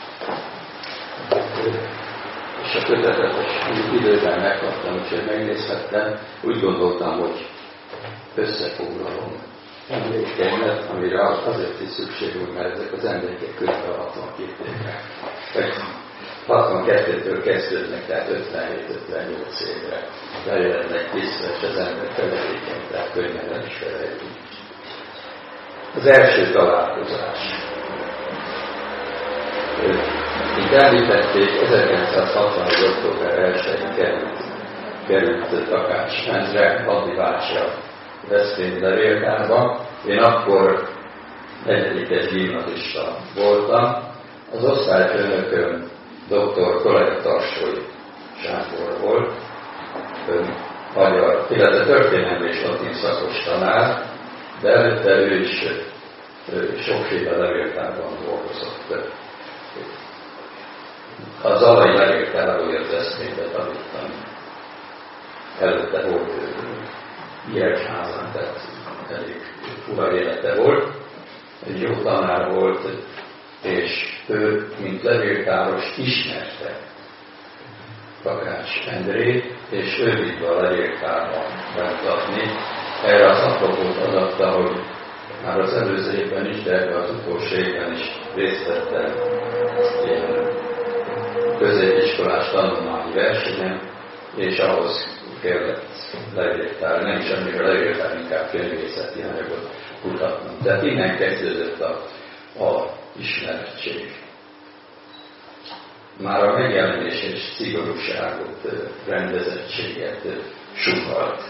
És a kötetet időben megkaptam, úgyhogy megnézhettem. Úgy gondoltam, hogy összefoglalom emlékeimet, amire azért is szükség volt, mert ezek az emlékek kb. 62 évre. 62-től kezdődnek, tehát 57-58 évre bejelennek vissza, és az ember feledékeny, tehát könnyen nem is felejtünk. Az első találkozás. Itt említették, 1961. október 1-én került Takács Endre, Vandi bácsi a Veszprém levéltárba. Én akkor 4. gimnazista voltam. Az osztályfőnököm dr. Kollega Tarsói Sándor volt, magyar, illetve történelmi és latin szakos tanár, de előtte ő is sokféle levéltárban dolgozott. A Zalai levéltárról jött eszmébe tanítani. Előtte volt Nyíregyházán, tehát elég fura élete volt. Egy jó tanár volt, és ő, mint levéltáros ismerte Takács Endrét, és ő vitte a levéltárban bemutatni. Erre az apropót adatta, hogy már az előző évben is, de ebben az utolsó évben is részt vettem ilyen középiskolás tanulmányi versenyen, és ahhoz kellett levéltár, nem is annyira levéltár, inkább könyvészeti anyagot kutatnom. Tehát innen kezdődött a ismerettség. Már a megjelenés és szigorúságot, rendezettséget suhalt.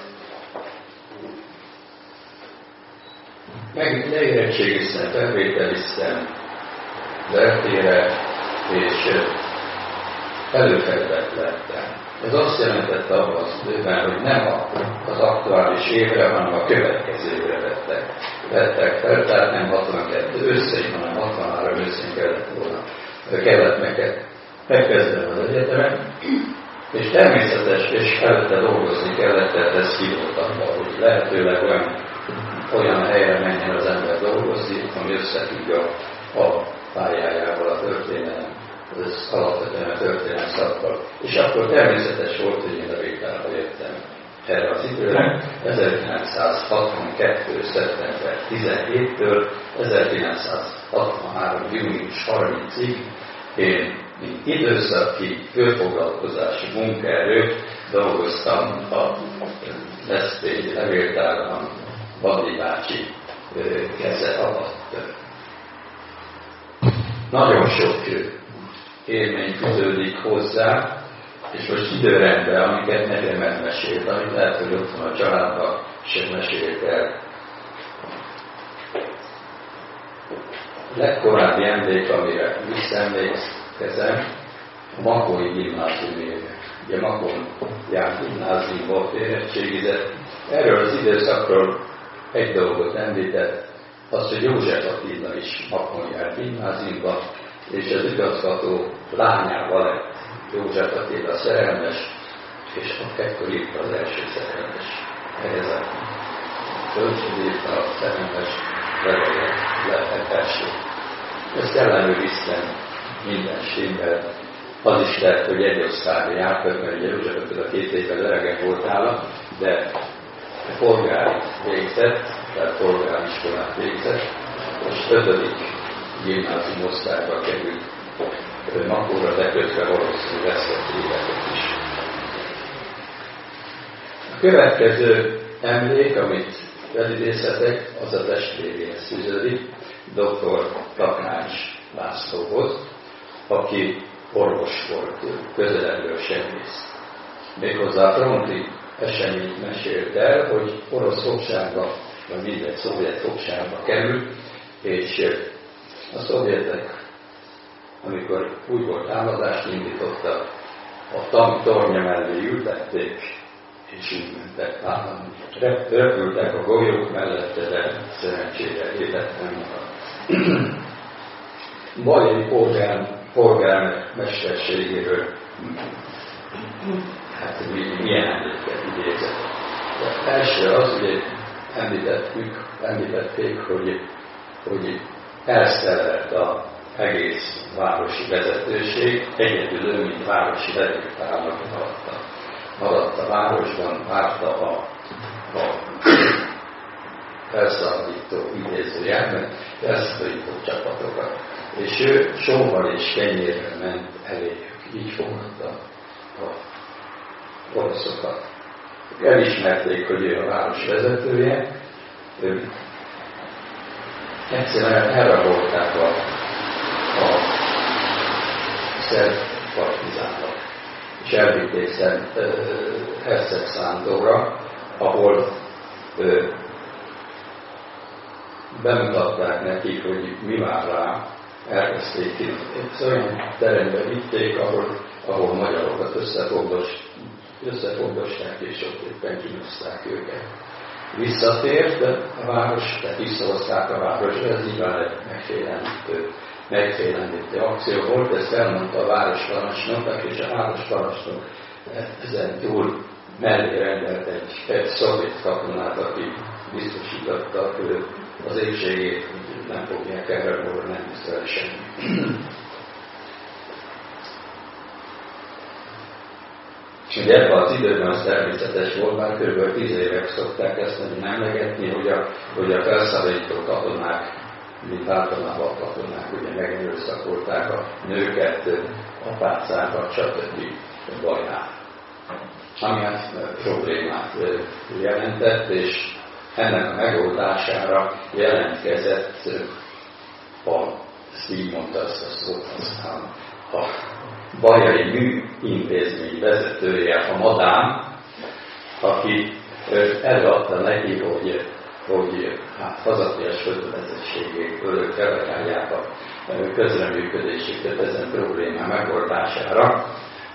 Leérettségiztem, felvételiztem vertére, és előfelvett lettem. Ez azt jelentette abban az időben, hogy nem az aktuális évre, hanem a következő évre vettek fel, tehát nem 62 őszén, hanem 63 őszén kellett megkezdenem az egyetemen, és természetes, és előtte dolgozni kellett, tehát ez kívült abban, hogy lehetőleg olyan helyre menjen az ember dolgozni, ami összefügg a pályájával, a történelem, az alapvetően a történelem szakkal. És akkor természetes volt, hogy én a végtárba jöttem erre az időre, 1962. szeptember 17-től 1963. június 30-ig én mint időszaki főfoglalkozási munkaerő dolgoztam a Veszprémi levéltárban Bandi bácsi keze alatt. Nagyon sok élmény kötődik hozzá, és most időrendben, amiket nekem elmesélt, amit lehet, hogy ott van a családban, sem mesélt el. A legkorábbi emlék, amire visszaemlékezem, a Makói gimnázium évek. Ugye Makón járt gimnáziumba, érettségizett. Erről az időszakról egy dolgot említett, azt, hogy József Attila is Makón járt gimnáziumba, és az igazgató lányával lett József Attila szerelmes, és ekkor írta az első szerelmes helyezet. Kölcsön írta a szerelmes levelet, lehet első. Ezt ellenőriztem minden stimmel. Az is lehet, hogy egy osztályra járt, mert ugye József Attila 2 évvel öregen volt nála, de polgárit végzett, tehát polgáriskolát végzett, és 5. gimnázium osztályba került Makóra, de közben valószínűleg veszett életet is. A következő emlék, amit felidézhetek, az a testvéréhez fűződik, dr. Takács Lászlóhoz, aki orvos volt, közelebbről sebész. Méghozzá a fronti eseményt mesélt el, hogy orosz fogságba, vagy mindegy szovjet fogságba került, és a szovjetek, amikor úgy volt támadást indítottak, a tornya mellé ültették, és úgy mentek állandóan. Repültek a golyók mellette, de szerencsére életben maradt. Bajai polgármesterségéről hát milyen emléket idézett. Az első az, hogy említették, hogy elszellett az egész városi vezetőség, egyedül ő, mint városi levéltárnak maradt a városban, várta a felszabadító idézőjelben, felszabadító csapatokat. És ő sóval és kenyérrel ment eléjük, így fogadta a oroszokat. Elismerték, hogy ő a város vezetője, egyszerűen elrabolták a szerb partizánok, és elvitték Herceg Sándorra, ahol bemutatták nekik, hogy mi vár rá, elkezdték ki. Olyan terembe vitték, ahol magyarokat összefogdosták, és ott éppen kínozták őket. visszatért a város, tehát visszahozták a város, ez így van egy megfélemlítő akció volt, ezt elmondta a városparancsnoknak, és a városparancsnok ezen túl mellé rendelt egy szovjet katonát, aki biztosította az épségét, hogy nem fogják elrabolni, nem viszel semmi. Ugye ebben az időben az természetes volt, már kb. 10 évek szokták ezt emlegetni, hogy a felszabadító katonák, mint általában a katonák, ugye megerőszakolták a nőket, apácákat, stb. Bajnál. Ami problémát jelentett, és ennek a megoldására jelentkezett ezt így mondta azt a szót, aztán a bajai műintézmény vezetője, a Madám, aki előadta neki, hogy hát hazafias kötelezettségéből felajánlják a közreműködésüket ezen problémá megoldására.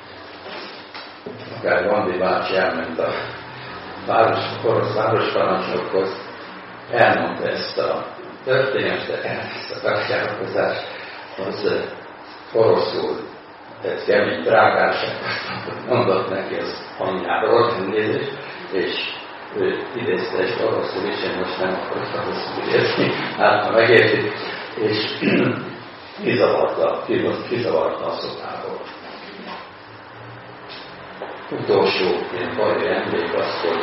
Akár Gandhi bácsi elment a orosz városparancsnokhoz, elmondta ezt a történetet, ezt a kapcsolatozást, az oroszul egy kemény drágárságot mondott neki az anyjáról, és ő idézte egy oroszul is, én most nem akartam oroszul idézni, hát ha megérti, és kizavarta a szobából. Utolsó ilyen bajai emlék az, hogy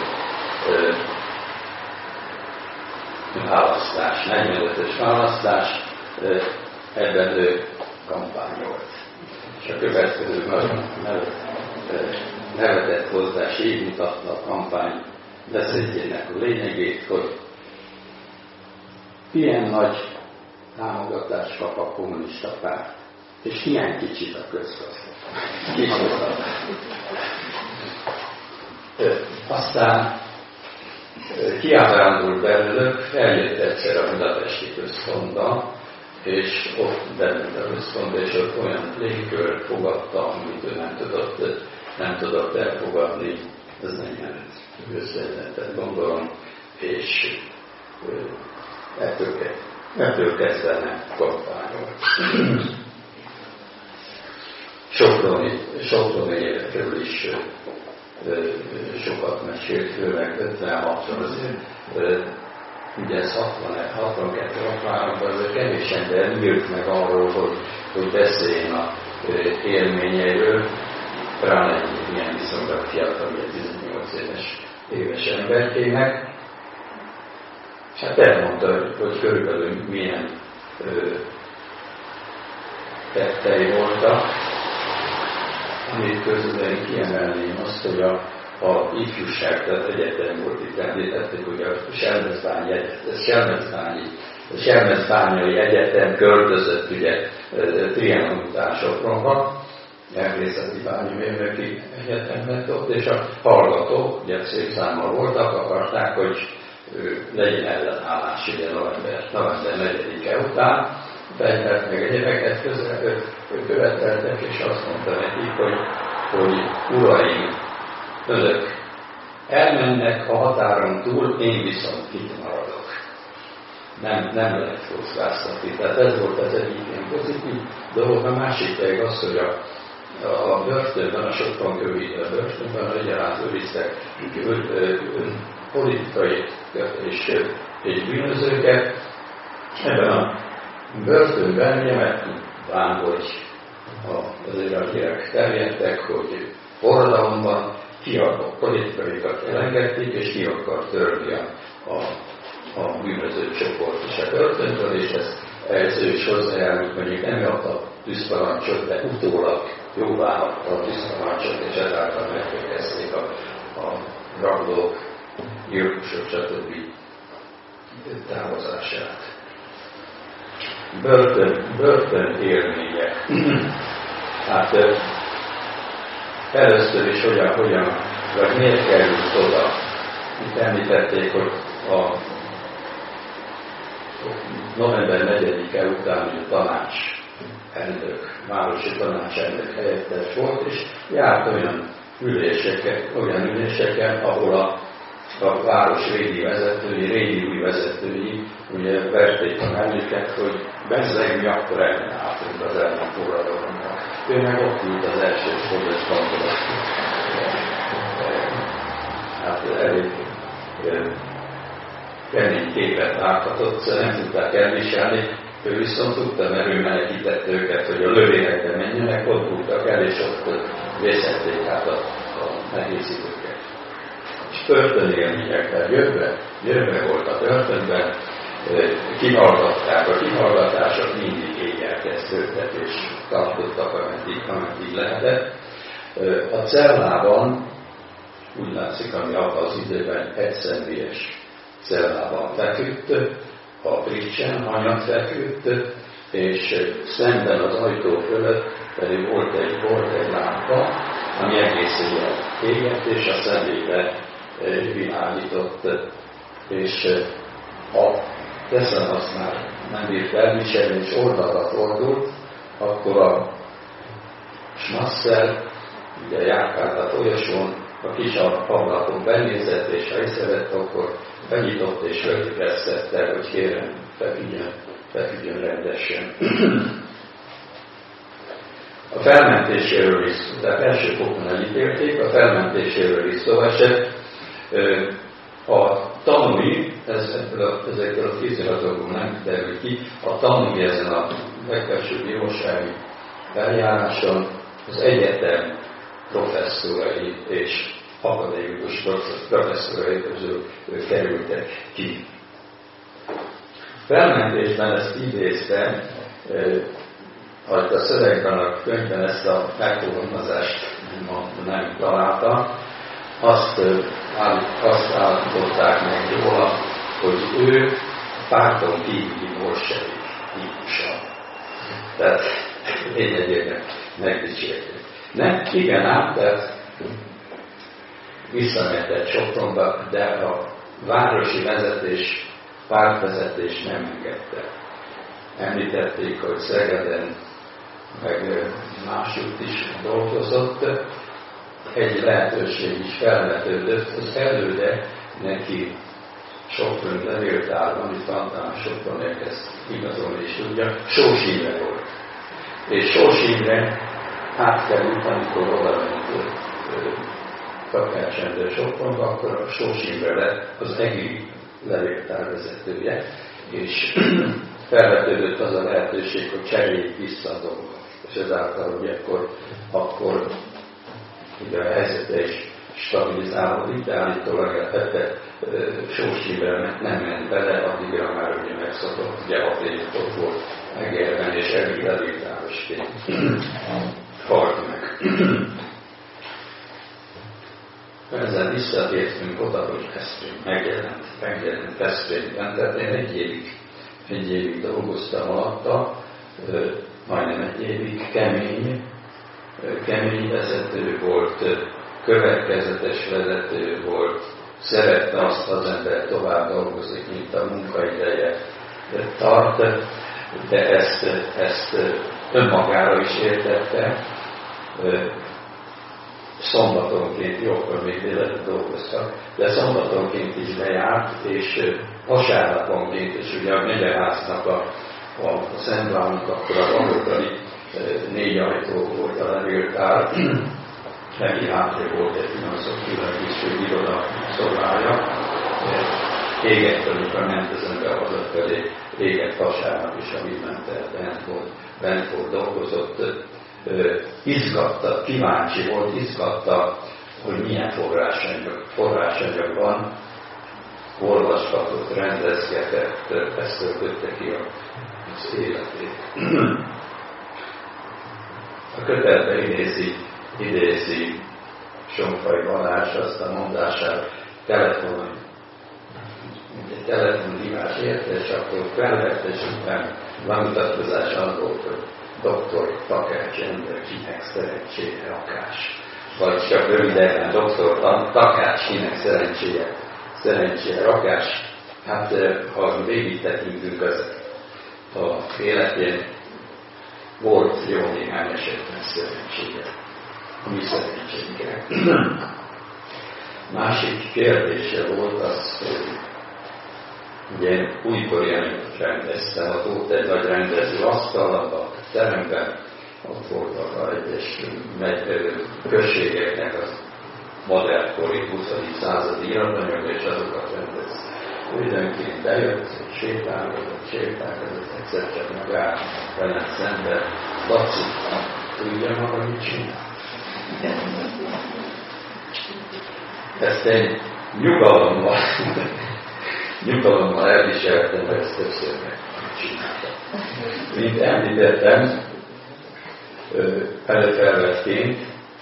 választás, 45-ös választás, ebben ő kampányolt. És a következő nagyon nevetett hozzá, és így mutatta a kampány beszédjének a lényegét, hogy ilyen nagy támogatást kap a kommunista párt, és ilyen kicsit a közgazdaság. Aztán kiábrándult belőlük, eljött egyszer a budapesti központba, és ott bennült a központba, és ott olyan légkör fogadta, amit ő nem tudott elfogadni, ez nem jelent összejelentet, gondolom, és ettől kezdve nem kampányolt. Sokroni életről is sokat mesélt, főleg 56-ról azért, ugye ez 62-63-ban azért kevés ember nyílt meg arról, hogy beszéljen a élményeiről, pláne egy ilyen viszonylag fiatal, 18 éves emberkének. Hát elmondta, hogy körülbelül milyen tettei voltak, amit közül én kiemelném azt, hogy a ifjúság, tehát egyetem volt itt említették, hogy a Selmecbányai Egyetem költözött ugye Trianon után Sopronba, Elmészeti Bánymérnöki Egyetem lett ott, és a hallgatók, ugye szép számmal voltak, akarták, hogy legyen ellenállás ugye november 4-e után, fegyvert meg egyebeket követeltek, és azt mondta nekik, hogy uraim, önök elmennek a határon túl, én viszont itt maradok. Nem lehet hozzátszatni. Tehát ez volt az egyik ilyen pozitív dolog. A másik pedig az, hogy a börtönben, a Sopron kövítő börtönben egyaránt őriztek politikai és bűnözőket. Ebben a börtönben nyilván, hogy azért a hírek terjedtek, hogy forradalomban politikaikat elengedték, és ki akar törni a bűnöző csoport is a börtöntől, és ez ő is hozzájárult, mondjuk nem adta a tűzparancsot, de utólag jóvá adta a tűzparancsot, és ezáltal megfékezték a rablók, gyilkosok, stb. Távozását. Börtön élmények. Hát először is hogyan vagy miért került oda. Itt említették, hogy a november 4-e után a tanács elnök, városi tanács elnök helyettes volt, és járt olyan üléseken, ahol a a város régi új vezetői ugye verték a melléket, hogy bezzeg mi akkor ellenálltunk az ellenforradalomra. Ő meg ott ült az első forrásban, hát elég kemény képet láthatott, nem tudták elviselni, ő viszont tudta, mert ő menekítette őket, hogy a lövényekbe menjenek, ott bújtak el, és ott vészették át a nehéz időket. És börtönélményekben jövve volt a börtönben, kihallgatták, a kihallgatások mindig éjjel kezdődtek, és tartottak, ameddig lehetett. A cellában, úgy látszik, ami abban az időben egyszemélyes cellában feküdt, a pricsen hanyat feküdt, és szemben az ajtó fölött pedig volt egy lámpa, ami egész éjjel égett, és a szemébe világított, és teszem azt már nem bírt elviselni, és oldalra fordult, akkor a Schmasser ugye járkált a folyosón, a kis ablakon benézett, és ha észrevett, akkor benyitott és fölkérdezte, hogy kérem, feküdjön rendesen. A felmentéséről is, tehát első fokon elítélték, a felmentéséről is szó esett. A tanúi, ezekről a kéziratokból nem derül ki, a tanúi ezen a legfelsőbb bírósági eljáráson az egyetem professzorai és akadémikus professzorai közül kerültek ki. Felmentésben ezt idéztem, hogy a szövegben a könyvben ezt a megfogalmazást nem találta, azt állították meg róla, hogy ő párton kívüli bolsevik típusa. Tehát lényegében megdicsérték. Nem, igen ám, tehát visszamentett Sopronba, de a városi vezetés, pártvezetés nem engedte. Említették, hogy Szegeden meg másutt is dolgozott, egy lehetőség is felvetődött, az előde neki Sopron levéltár, amit Antán Sopron elkezd igazolni is tudja, Sós Imre volt. És Sós Imre átkerült, amikor oda ment Takács Sopronba, akkor a Sós Imre lett az EGI levéltár vezetője, és felvetődött az a lehetőség, hogy cseréljék vissza a dolgot. És ezáltal ugye akkor ugye a helyzete is stabilizálódik, de állítólag eltette Sós Imre nem ment bele, addigra már ugye megszokott, ugye 6 évet ott volt megérben, és elég levéltárosként halt meg. Ezzel visszatértünk oda, hogy Veszprém megjelent Veszprémben, tehát én egy évig dolgoztam alatta, majdnem egy évig, kemény vezető volt, következetes vezető volt, szerette azt az ember tovább dolgozni, mint a munkaideje tart, de ezt önmagára is értette. Szombatonként, jókor még délelőtt dolgoztak, de szombatonként is bejárt, és vasárnaponként, és ugye a Megyeháznak a Szentvámnak akkor a valótani 4 ajtó volt a levéltár, neki hátra volt egy finanszírozási iroda szobája, égett, amikor ment az ember hazafelé, égett vasárnap is, amit ment el, bent volt, dolgozott, izgatta, kíváncsi volt, izgatta, hogy milyen forrásanyag van, olvasgatott, rendezgetett, ezt töltötte ki az életét. A kötetbe idézi Somfai Balázs azt a mondását, egy telefonhívás érte, és akkor felvette, és után bemutatkozás az volt, hogy Dr. Takács ember, kinek szerencsére Rakás. Vagy csak röviden, Dr. Takács, kinek szerencsére Rakás. Hát, ha végigtekintünk az életén, volt jó néhány esetben szerencséje. A mi szerencsénkre. másik kérdése volt az, hogy ugye újkori anyagot rendeztem, ott volt egy nagy rendező asztal, a teremben, ott voltak a egyes községeknek az modernkori 20. századi iratanyag, és azokat rendez. Időnként bejött, sétálkozott, egyszer csak magát velem szemben, Laci, tudja maga, mit csinál? Ezt egy nyugalommal elviseltem, de ezt többször megcsináltam. Mint említettem, előfelvetként,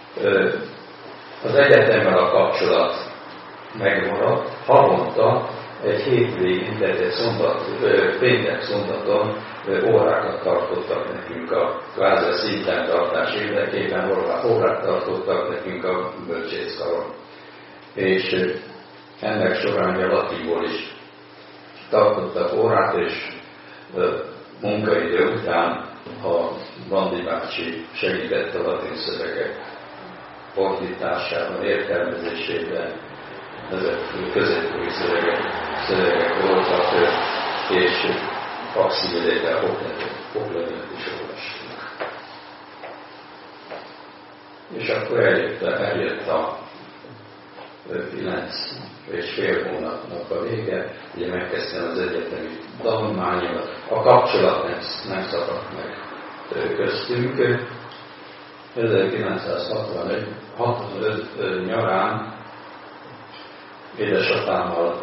az egyetemmel a kapcsolat megmaradt, havonta egy hétvégén, tehát egy péntek szombaton órákat tartottak nekünk a kvázi szinten tartás érdekében, órát tartottak nekünk a bölcsészkaron. És ennek során a latinból is tartottak órát, és munkaidő után a Bandi bácsi segített a latin szövegek fordításában, értelmezésében, ezek középkori szövegek voltak, és fakszimilével oklevelet is olvastunk. És akkor eljött a 9,5 hónapnak a vége, ugye megkezdtem az egyetemi tanulmányomat, a kapcsolat nem szakadt meg köztünk. 1965 nyarán édesapámmal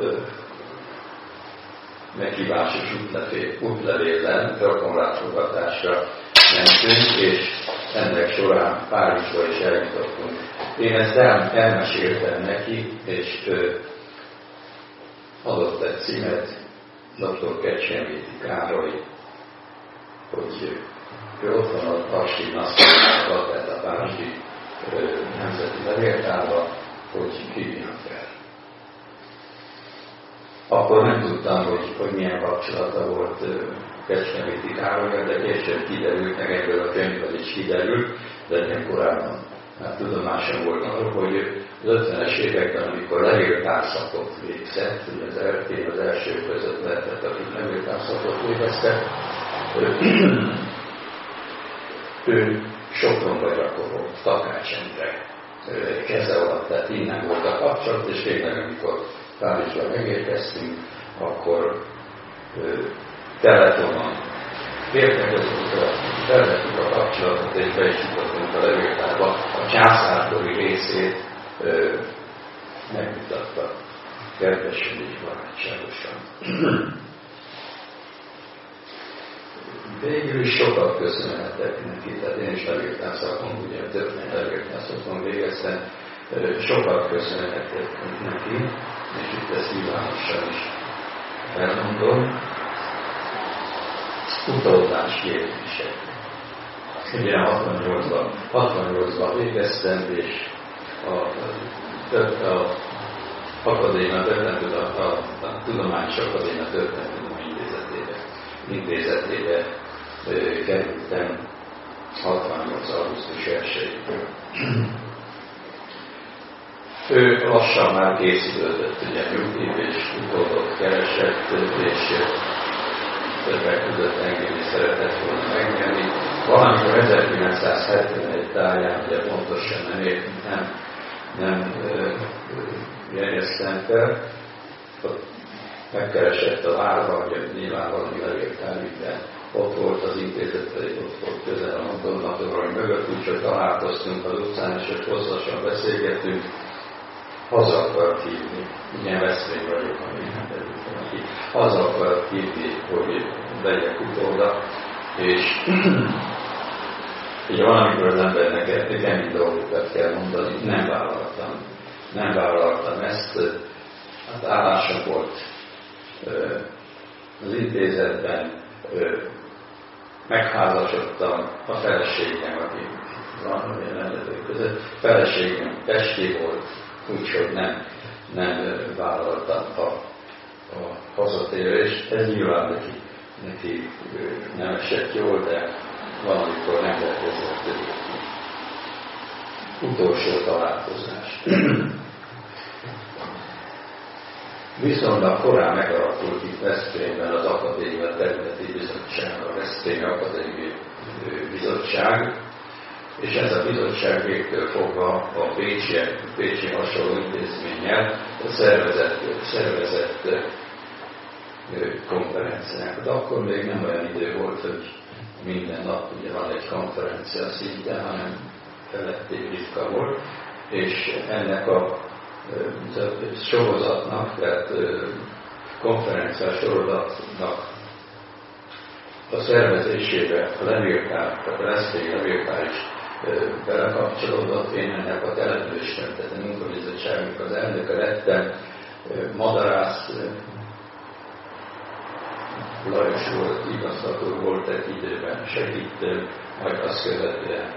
meghívásos útlevélen rökonlátogatásra mentünk, és ennek során Párizsba is eljutottunk. Én ezt elmeséltem neki, és adott egy címet dr. Kecskeméti Károly, hogy ő ott van a Tarsi Nasszonynak, tehát a Párizsi Nemzeti Levéltárban, hogy hívjam fel. Akkor nem tudtam, hogy milyen kapcsolata volt Kecskeméti Károlyra, de később kiderült, meg ebből a könyvből is kiderült, de én korábban tudomásom volt arról, hogy az 50-es években, amikor levéltárszakot végzett, ugye az RT az első között lehetett, akik levéltárszakot végeztek, ő Sopronba gyakorolt, Takács Endre keze alatt, tehát innen volt a kapcsolat, és tényleg, amikor Párizsba megérkeztünk, akkor telefonon felvettük a kapcsolatot, és be is jutottunk a levéltárba, a császárkori részét megmutatta kedvesen és barátságosan. Végül is sokat köszönhetek neki, tehát én is levéltár szakon, ugye történet levéltár szakon végeztem, sokat köszönhetek neki, és itt ezt nyilvánosan is elmondom. Utódásként is. Ugye 68-ban végeztem, és a Tudományos Akadémia Történettudományi Intézetébe kerültem 68. augusztus 1-től. Ő lassan már készülődött, ugye nyugdíj és utódot keresett, és többek között engem is szeretett volna megnyerni. Valamikor 1971 táján, ugye pontosan nem jegyeztem fel, megkeresett a várba, hogy nyilván valami levéltárügyben ott volt az intézet, pedig ott volt közel a Mondonlatorony mögött, úgyhogy találkoztunk az utcán, és hosszasan beszélgettünk, haza akart hívni, ilyen veszély vagyok, ami nem derültem, aki haza akart hívni, hogy vegyek utóda, és ugye valamikor az embernek kemény dolgokat kell mondani, nem vállaltam ezt, hát állásom volt az intézetben, megházasodtam, a feleségem, aki van a rendezők között, feleségem pesti volt, úgyhogy nem vállaltam a hazatérést. Ez nyilván neki nem esett jól, de valamikor nem lehet ezzel többet. Utolsó találkozás. Viszonylag korán megalakult itt Veszprémben az Akadémia Területi Bizottság, a Veszprémi Akadémiai Bizottság, és ez a bizottság végtől fogva a Pécsi hasonló intézménnyel szervezett konferenciákat. Akkor még nem olyan idő volt, hogy minden nap ugye van egy konferencia szinte, hanem feletté ritka volt, és ennek a sorozatnak, tehát konferencia sorozatnak a szervezésébe a levéltár, tehát a Veszprémi levéltár is belekapcsolódott. Én ennek a településen, tehát a munkabizottságnak az elnöke lettem. Madarász Lajos volt, igazgató volt egy időben segítő, majd azt követően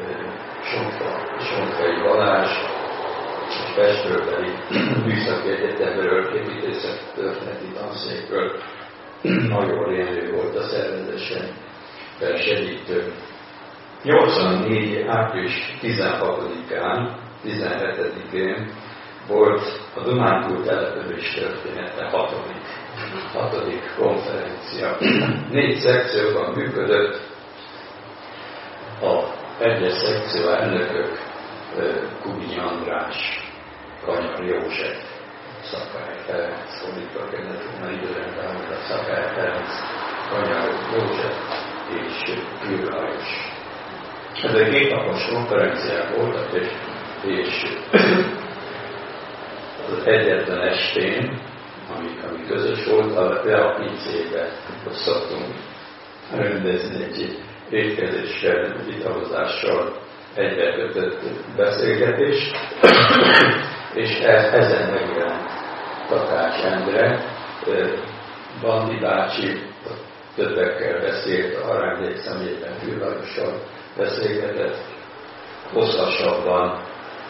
Sonfai Balázs, és Pestről pedig Műszaki Egyetemről, építészettörténeti tanszékről Major Jenő volt a szervezésen segítő. 84. április 16-án, 17-én volt a Dunántúl település története 6. konferencia. 4 szekcióban működött, a egyes szekció elnökök Kubinyi András, Kanyar József, Szakály Ferenc, Fordítva Kedvetlen időrendben volt a Szakály Ferenc, Kanyar József és Kül Lajos. Ezek 2 napos konferenciák voltak, és az egyetlen estén, ami közös volt, a Leapnicébe, ott szoktunk rendezni egy étkezéssel, vitahozással egybekötött beszélgetést, és ezen megjelent Takács Endre, Bandi bácsi többekkel beszélt, arra emlékszem, éppen Kül Lajossal beszélgetett hosszasabban,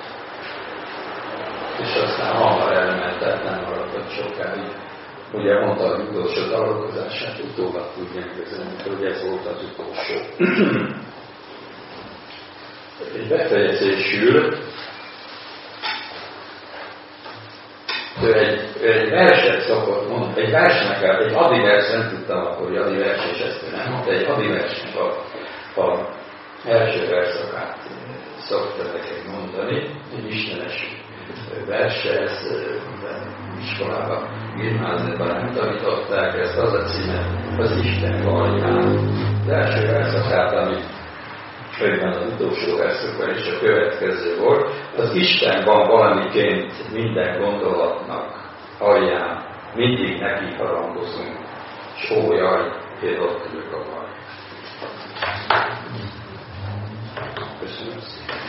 és aztán hamar elment, tehát nem maradott sokáig. Ugye mondta az utolsó találkozását, utólag tudja megközelni, hogy ez volt az utolsó. Egy befejezésül ő egy verset szokott mondani, egy adivers, nem tudtam akkor, hogy adivers, és ezt nem mondta, egy adiversnek a első verszakát szokta nekik mondani, egy istenes verse, ezt iskolában, gimnáziumban nem tanították, ezt az a címe, az Isten valján. Az első verszakát, ami egyben az utolsó verszakban is a következő volt, az Isten van valamiként minden gondolatnak alján, mindig neki harangozunk, s ó jaj, én ott ülök a baj. Köszönöm szépen.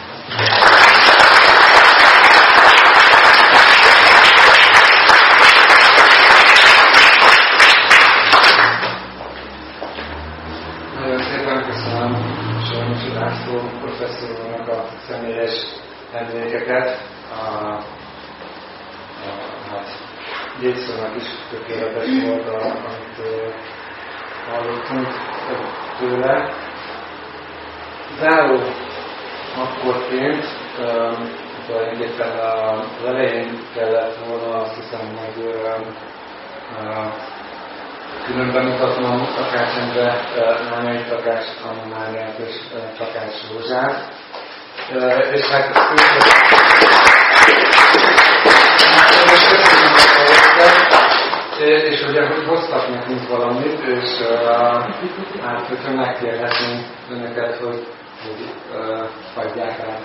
Nagyon szépen köszönöm Solymosi László professzornak a személyes emlékeket. Hát végszónak is tökéletes volt, amit hallottunk tőle. Záró akkorként tulajdonképpen az elején kellett volna, azt hiszem, hogy külön bemutatnom Takács Endre, Lányai Takács Anna Máriát és Takács Rózsát. És hát és ugye, hogy hoztak nekünk valamit, és hát, hogyha megkérhetnénk önöket, hogy hagyják át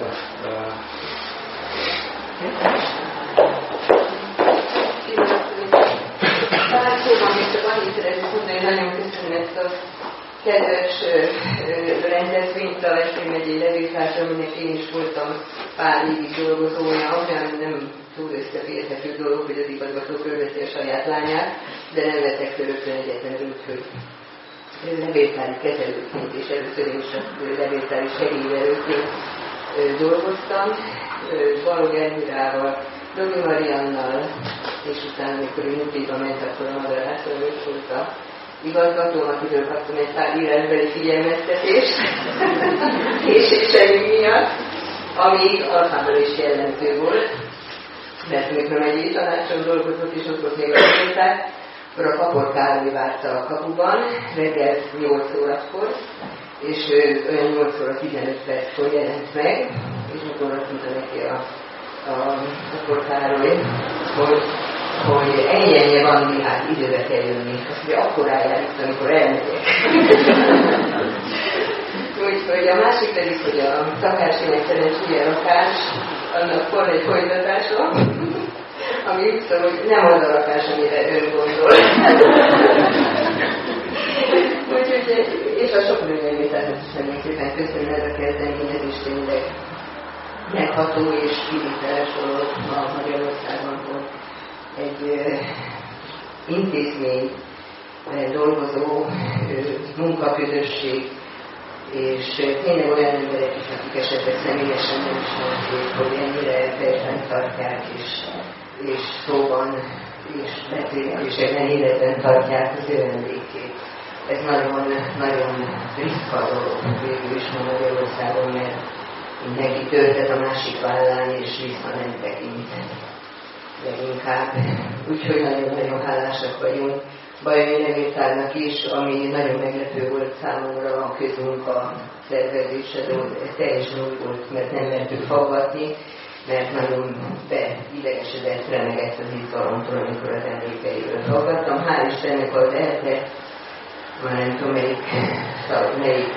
talán szóval még csak annyit szeretnék mondani, hogy nagyon köszönöm ezt a kedves rendezvényt a Veszprém megyei levéltársa, aminek én is voltam pár évig dolgozója, olyan nem túl összeférhető dolog, hogy az igazgató körveszi a saját lányát, de nem vettek rögtön egyetemre, úgyhogy levéltári kezelőként és először én is a levéltári segélyverőként dolgoztam. Balog Elmirával, Dogi Mariannal, és utána, amikor én nyugdíjba ment, akkor a Madarászról volt a igazgatóm, akitől kaptam egy pár írásbeli figyelmeztetést késéseim miatt, ami alapában is jellemző volt. mert amikor megyei tanácson dolgozott, és ott volt még a levéltár, akkor a Kapor Károly várta a kapuban, reggel 8 órakor, és olyan 8 óra 15 perckor jelent meg, és akkor azt mondta neki a Kapor Károly, hogy ennyi van, hát időbe kell jönni. Azt mondja, akkor álljál itt, amikor elmegyek. Úgyhogy a másik pedig, hogy a Takácsi megszerencsülje lakás, annak van egy folytatása, ami úgy szól, hogy nem az a lakás, amire ön gondol. Úgyhogy, és a sok nőnyeimét természetesen szépen köszönöm, ez a kezdeményezés tényleg megható és kiviteles dolog a Magyarországon, hogy egy intézmény dolgozó munkaközösség, és tényleg olyan emberek is, akik esetleg személyesen nem ismerték, hogy ennyire teljesen tartják, és szóban, és beszélgetésekben életben tartják az ő emlékét. Ez nagyon ritka dolog végül is ma Magyarországon, mert mindenki törtet a másik vállán, és vissza nem tekint leginkább. Úgyhogy nagyon-nagyon hálásak vagyunk Bajai Levéltárnak is, ami nagyon meglepő volt számomra a közmunka szervezése, ez teljesen úgy volt, mert nem mertük faggatni, mert nagyon beidegesedett, remegett az izgalomtól, amikor az emlékeiről faggattam. Hál' Istennek az ELTE, már nem tudom melyik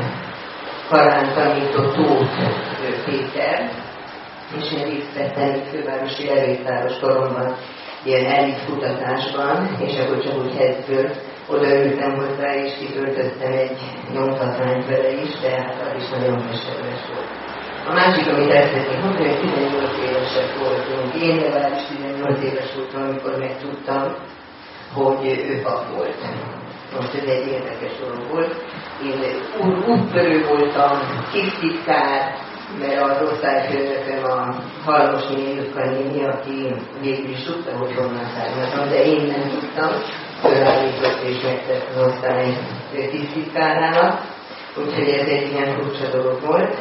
karán tanított Tóth Péter, és én részt vettem itt fővárosi levéltáros koromban, ilyen elit kutatásban, és akkor csak úgy helyzetből odaültem hozzá, és kitöltöttem egy nyomtatványt vele is, de hát az is nagyon mesterves volt. A másik, amit el szeretnék mondani, hogy 18 évesek voltunk. Én legalábbis 18 éves voltam, amikor megtudtam, hogy ő pap volt. Most ez egy érdekes dolog volt. Én úttörő voltam, kistitkár, mert az osztályfőnököm a Halmosné Jutka néni, aki végül is tudta, hogy honnan származom, de én nem tudtam, fölállított és megtett az osztály tisztitkárának, úgyhogy ez egy ilyen furcsa dolog volt.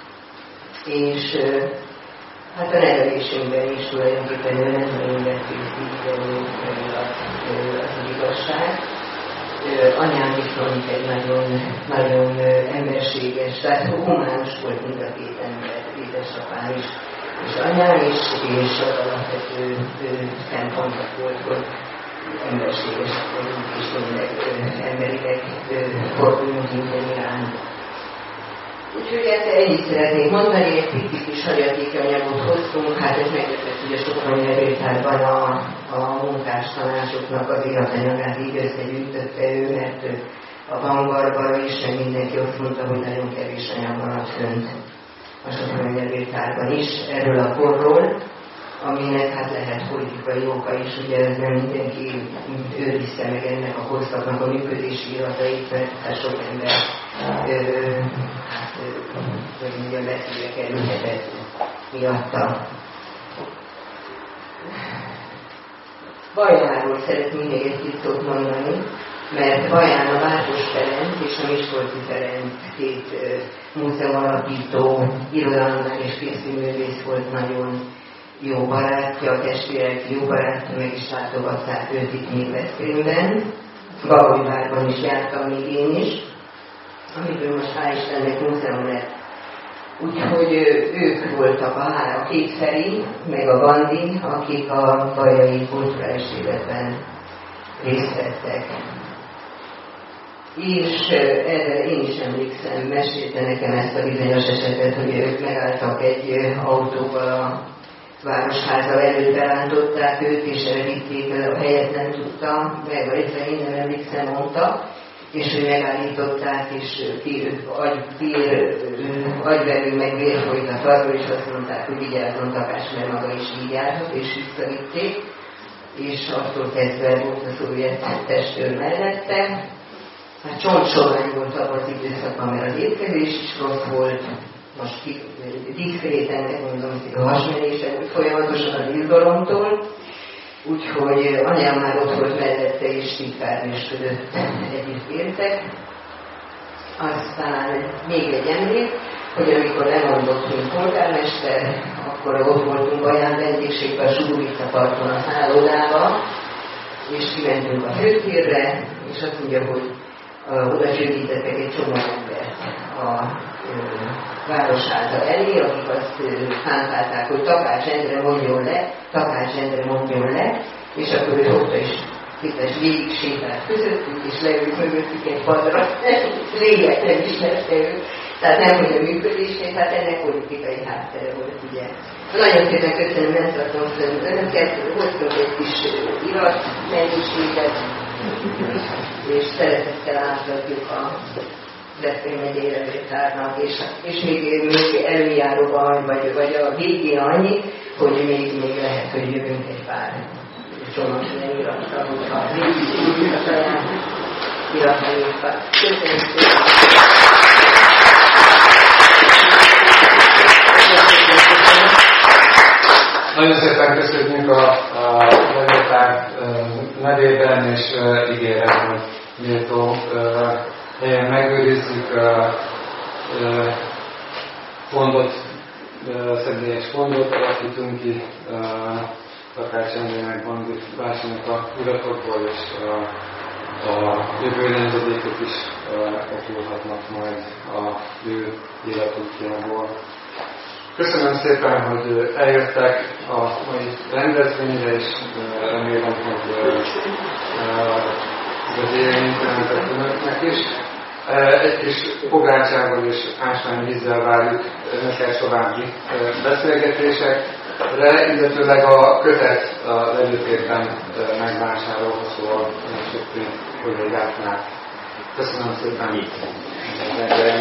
És hát a nevelésünkben is tulajdonképpen nem nagyon vettük figyelni az igazság. Anyám viszont egy nagyon emberséges, tehát humánus volt mind a két ember, édesapám is, és anyám is, és az alapvető szempontok volt, hogy emberségesek vagyunk, és tényleg emberileg forduljunk minden iránt. Úgyhogy ezt ennyit szeretnék mondani, egy picit is hagyatékanyagot hoztunk, hát ez meglepett, hogy a Soproni Levéltárban a munkástanácsoknak az iratanyagát így összegyűjtötte ő, mert a Vanguardban is, meg mindenki azt mondta, hogy nagyon kevés anyag maradt fönt a Soproni Levéltárban is erről a korról, aminek hát lehet politikai oka is, ugye ez nem mindenki őrizte meg ennek a korszaknak a működési iratait, mert hát sok ember hogy mondjam, veszélyre kerülhetett miatta. Bajáról szeretnék még egy kis szót mondani, mert Baján a Várkos Ferenc és a Miskolci Ferenc két múzeum alapító irodalomnak és készítőművész volt nagyon jó barátja, a testvérek jó barátja, meg is látogatták őt itt még Veszprémben. Bagolyvárban is jártam még én is, amiből most hál' Istennek múzeum lett. Úgyhogy ők voltak a két Feri, meg a Bandi, akik a bajai kulturális életben részt vettek. És erre én is emlékszem, mesélte nekem ezt a bizonyos esetet, hogy ők megálltak egy autóval a Városháza előtt, berántották őt, és elvitték el, a helyet nem tudta, meg egyszer én nem emlékszem, mondta, és hogy megállították, és agyverő meg vérfolytat arról, és azt mondták, hogy vigyázzon Takács, mert maga is így járhat, és visszavitték, és attól kezdve volt a szovjet testőr mellette. Hát csontsovány volt abban az időszakban, mert az étkezés is rossz volt, most diszkréten megmondom, hogy a hasmenések volt folyamatosan az izgalomtól, úgyhogy anyám már ott volt mellette, és titkárnősködött, együtt éltek. Aztán még egy emlék, hogy amikor lemondott, mint polgármester, akkor ott voltunk olyan vendégségben a Zsúrvita parton a szállodába, és kimentünk a főtérre, és azt mondja, hogy oda zsűrítettek egy csomó embert a város által elé, akik azt szántálták, hogy Takács Endre mondjon le, és akkor ő ott is képes végig sétált közöttük, és leült mögöttük egy padra, lélek nem ismerte őt, tehát nem hogy a működését, hát ennek politikai háttere volt, ugye. Nagyon szépen köszönöm, nem tartom fönn önöket, hoztunk egy kis irat mennyiséget, és szeretettel átadjuk a Veszprém megyei levéltárnak, és még előjáróban, vagy a végén annyi, hogy még lehet, hogy jövünk egy pár csomagolni iratra, hogyha végig a saját iratanyékkal. Köszönöm szépen! Nagyon szépen köszönjük a levéltár nevében, és ígérem, hogy méltó helyen megőrizzük fondot, személyes fondot alakítunk ki Takács Endrének, Bandit Bácsinak a iratokból, és a jövő nemzedékek is okulhatnak majd a ő életútjából. Köszönöm szépen, hogy eljöttek a mai rendezvényre, és remélem, hogy az élményt jelentek önöknek is. Egy kis pogácsával és ásványvízzel várjuk önöket további beszélgetésekre, illetőleg a kötet a levőtérben megvásárolható a Söpri kollégáknál. Köszönöm szépen!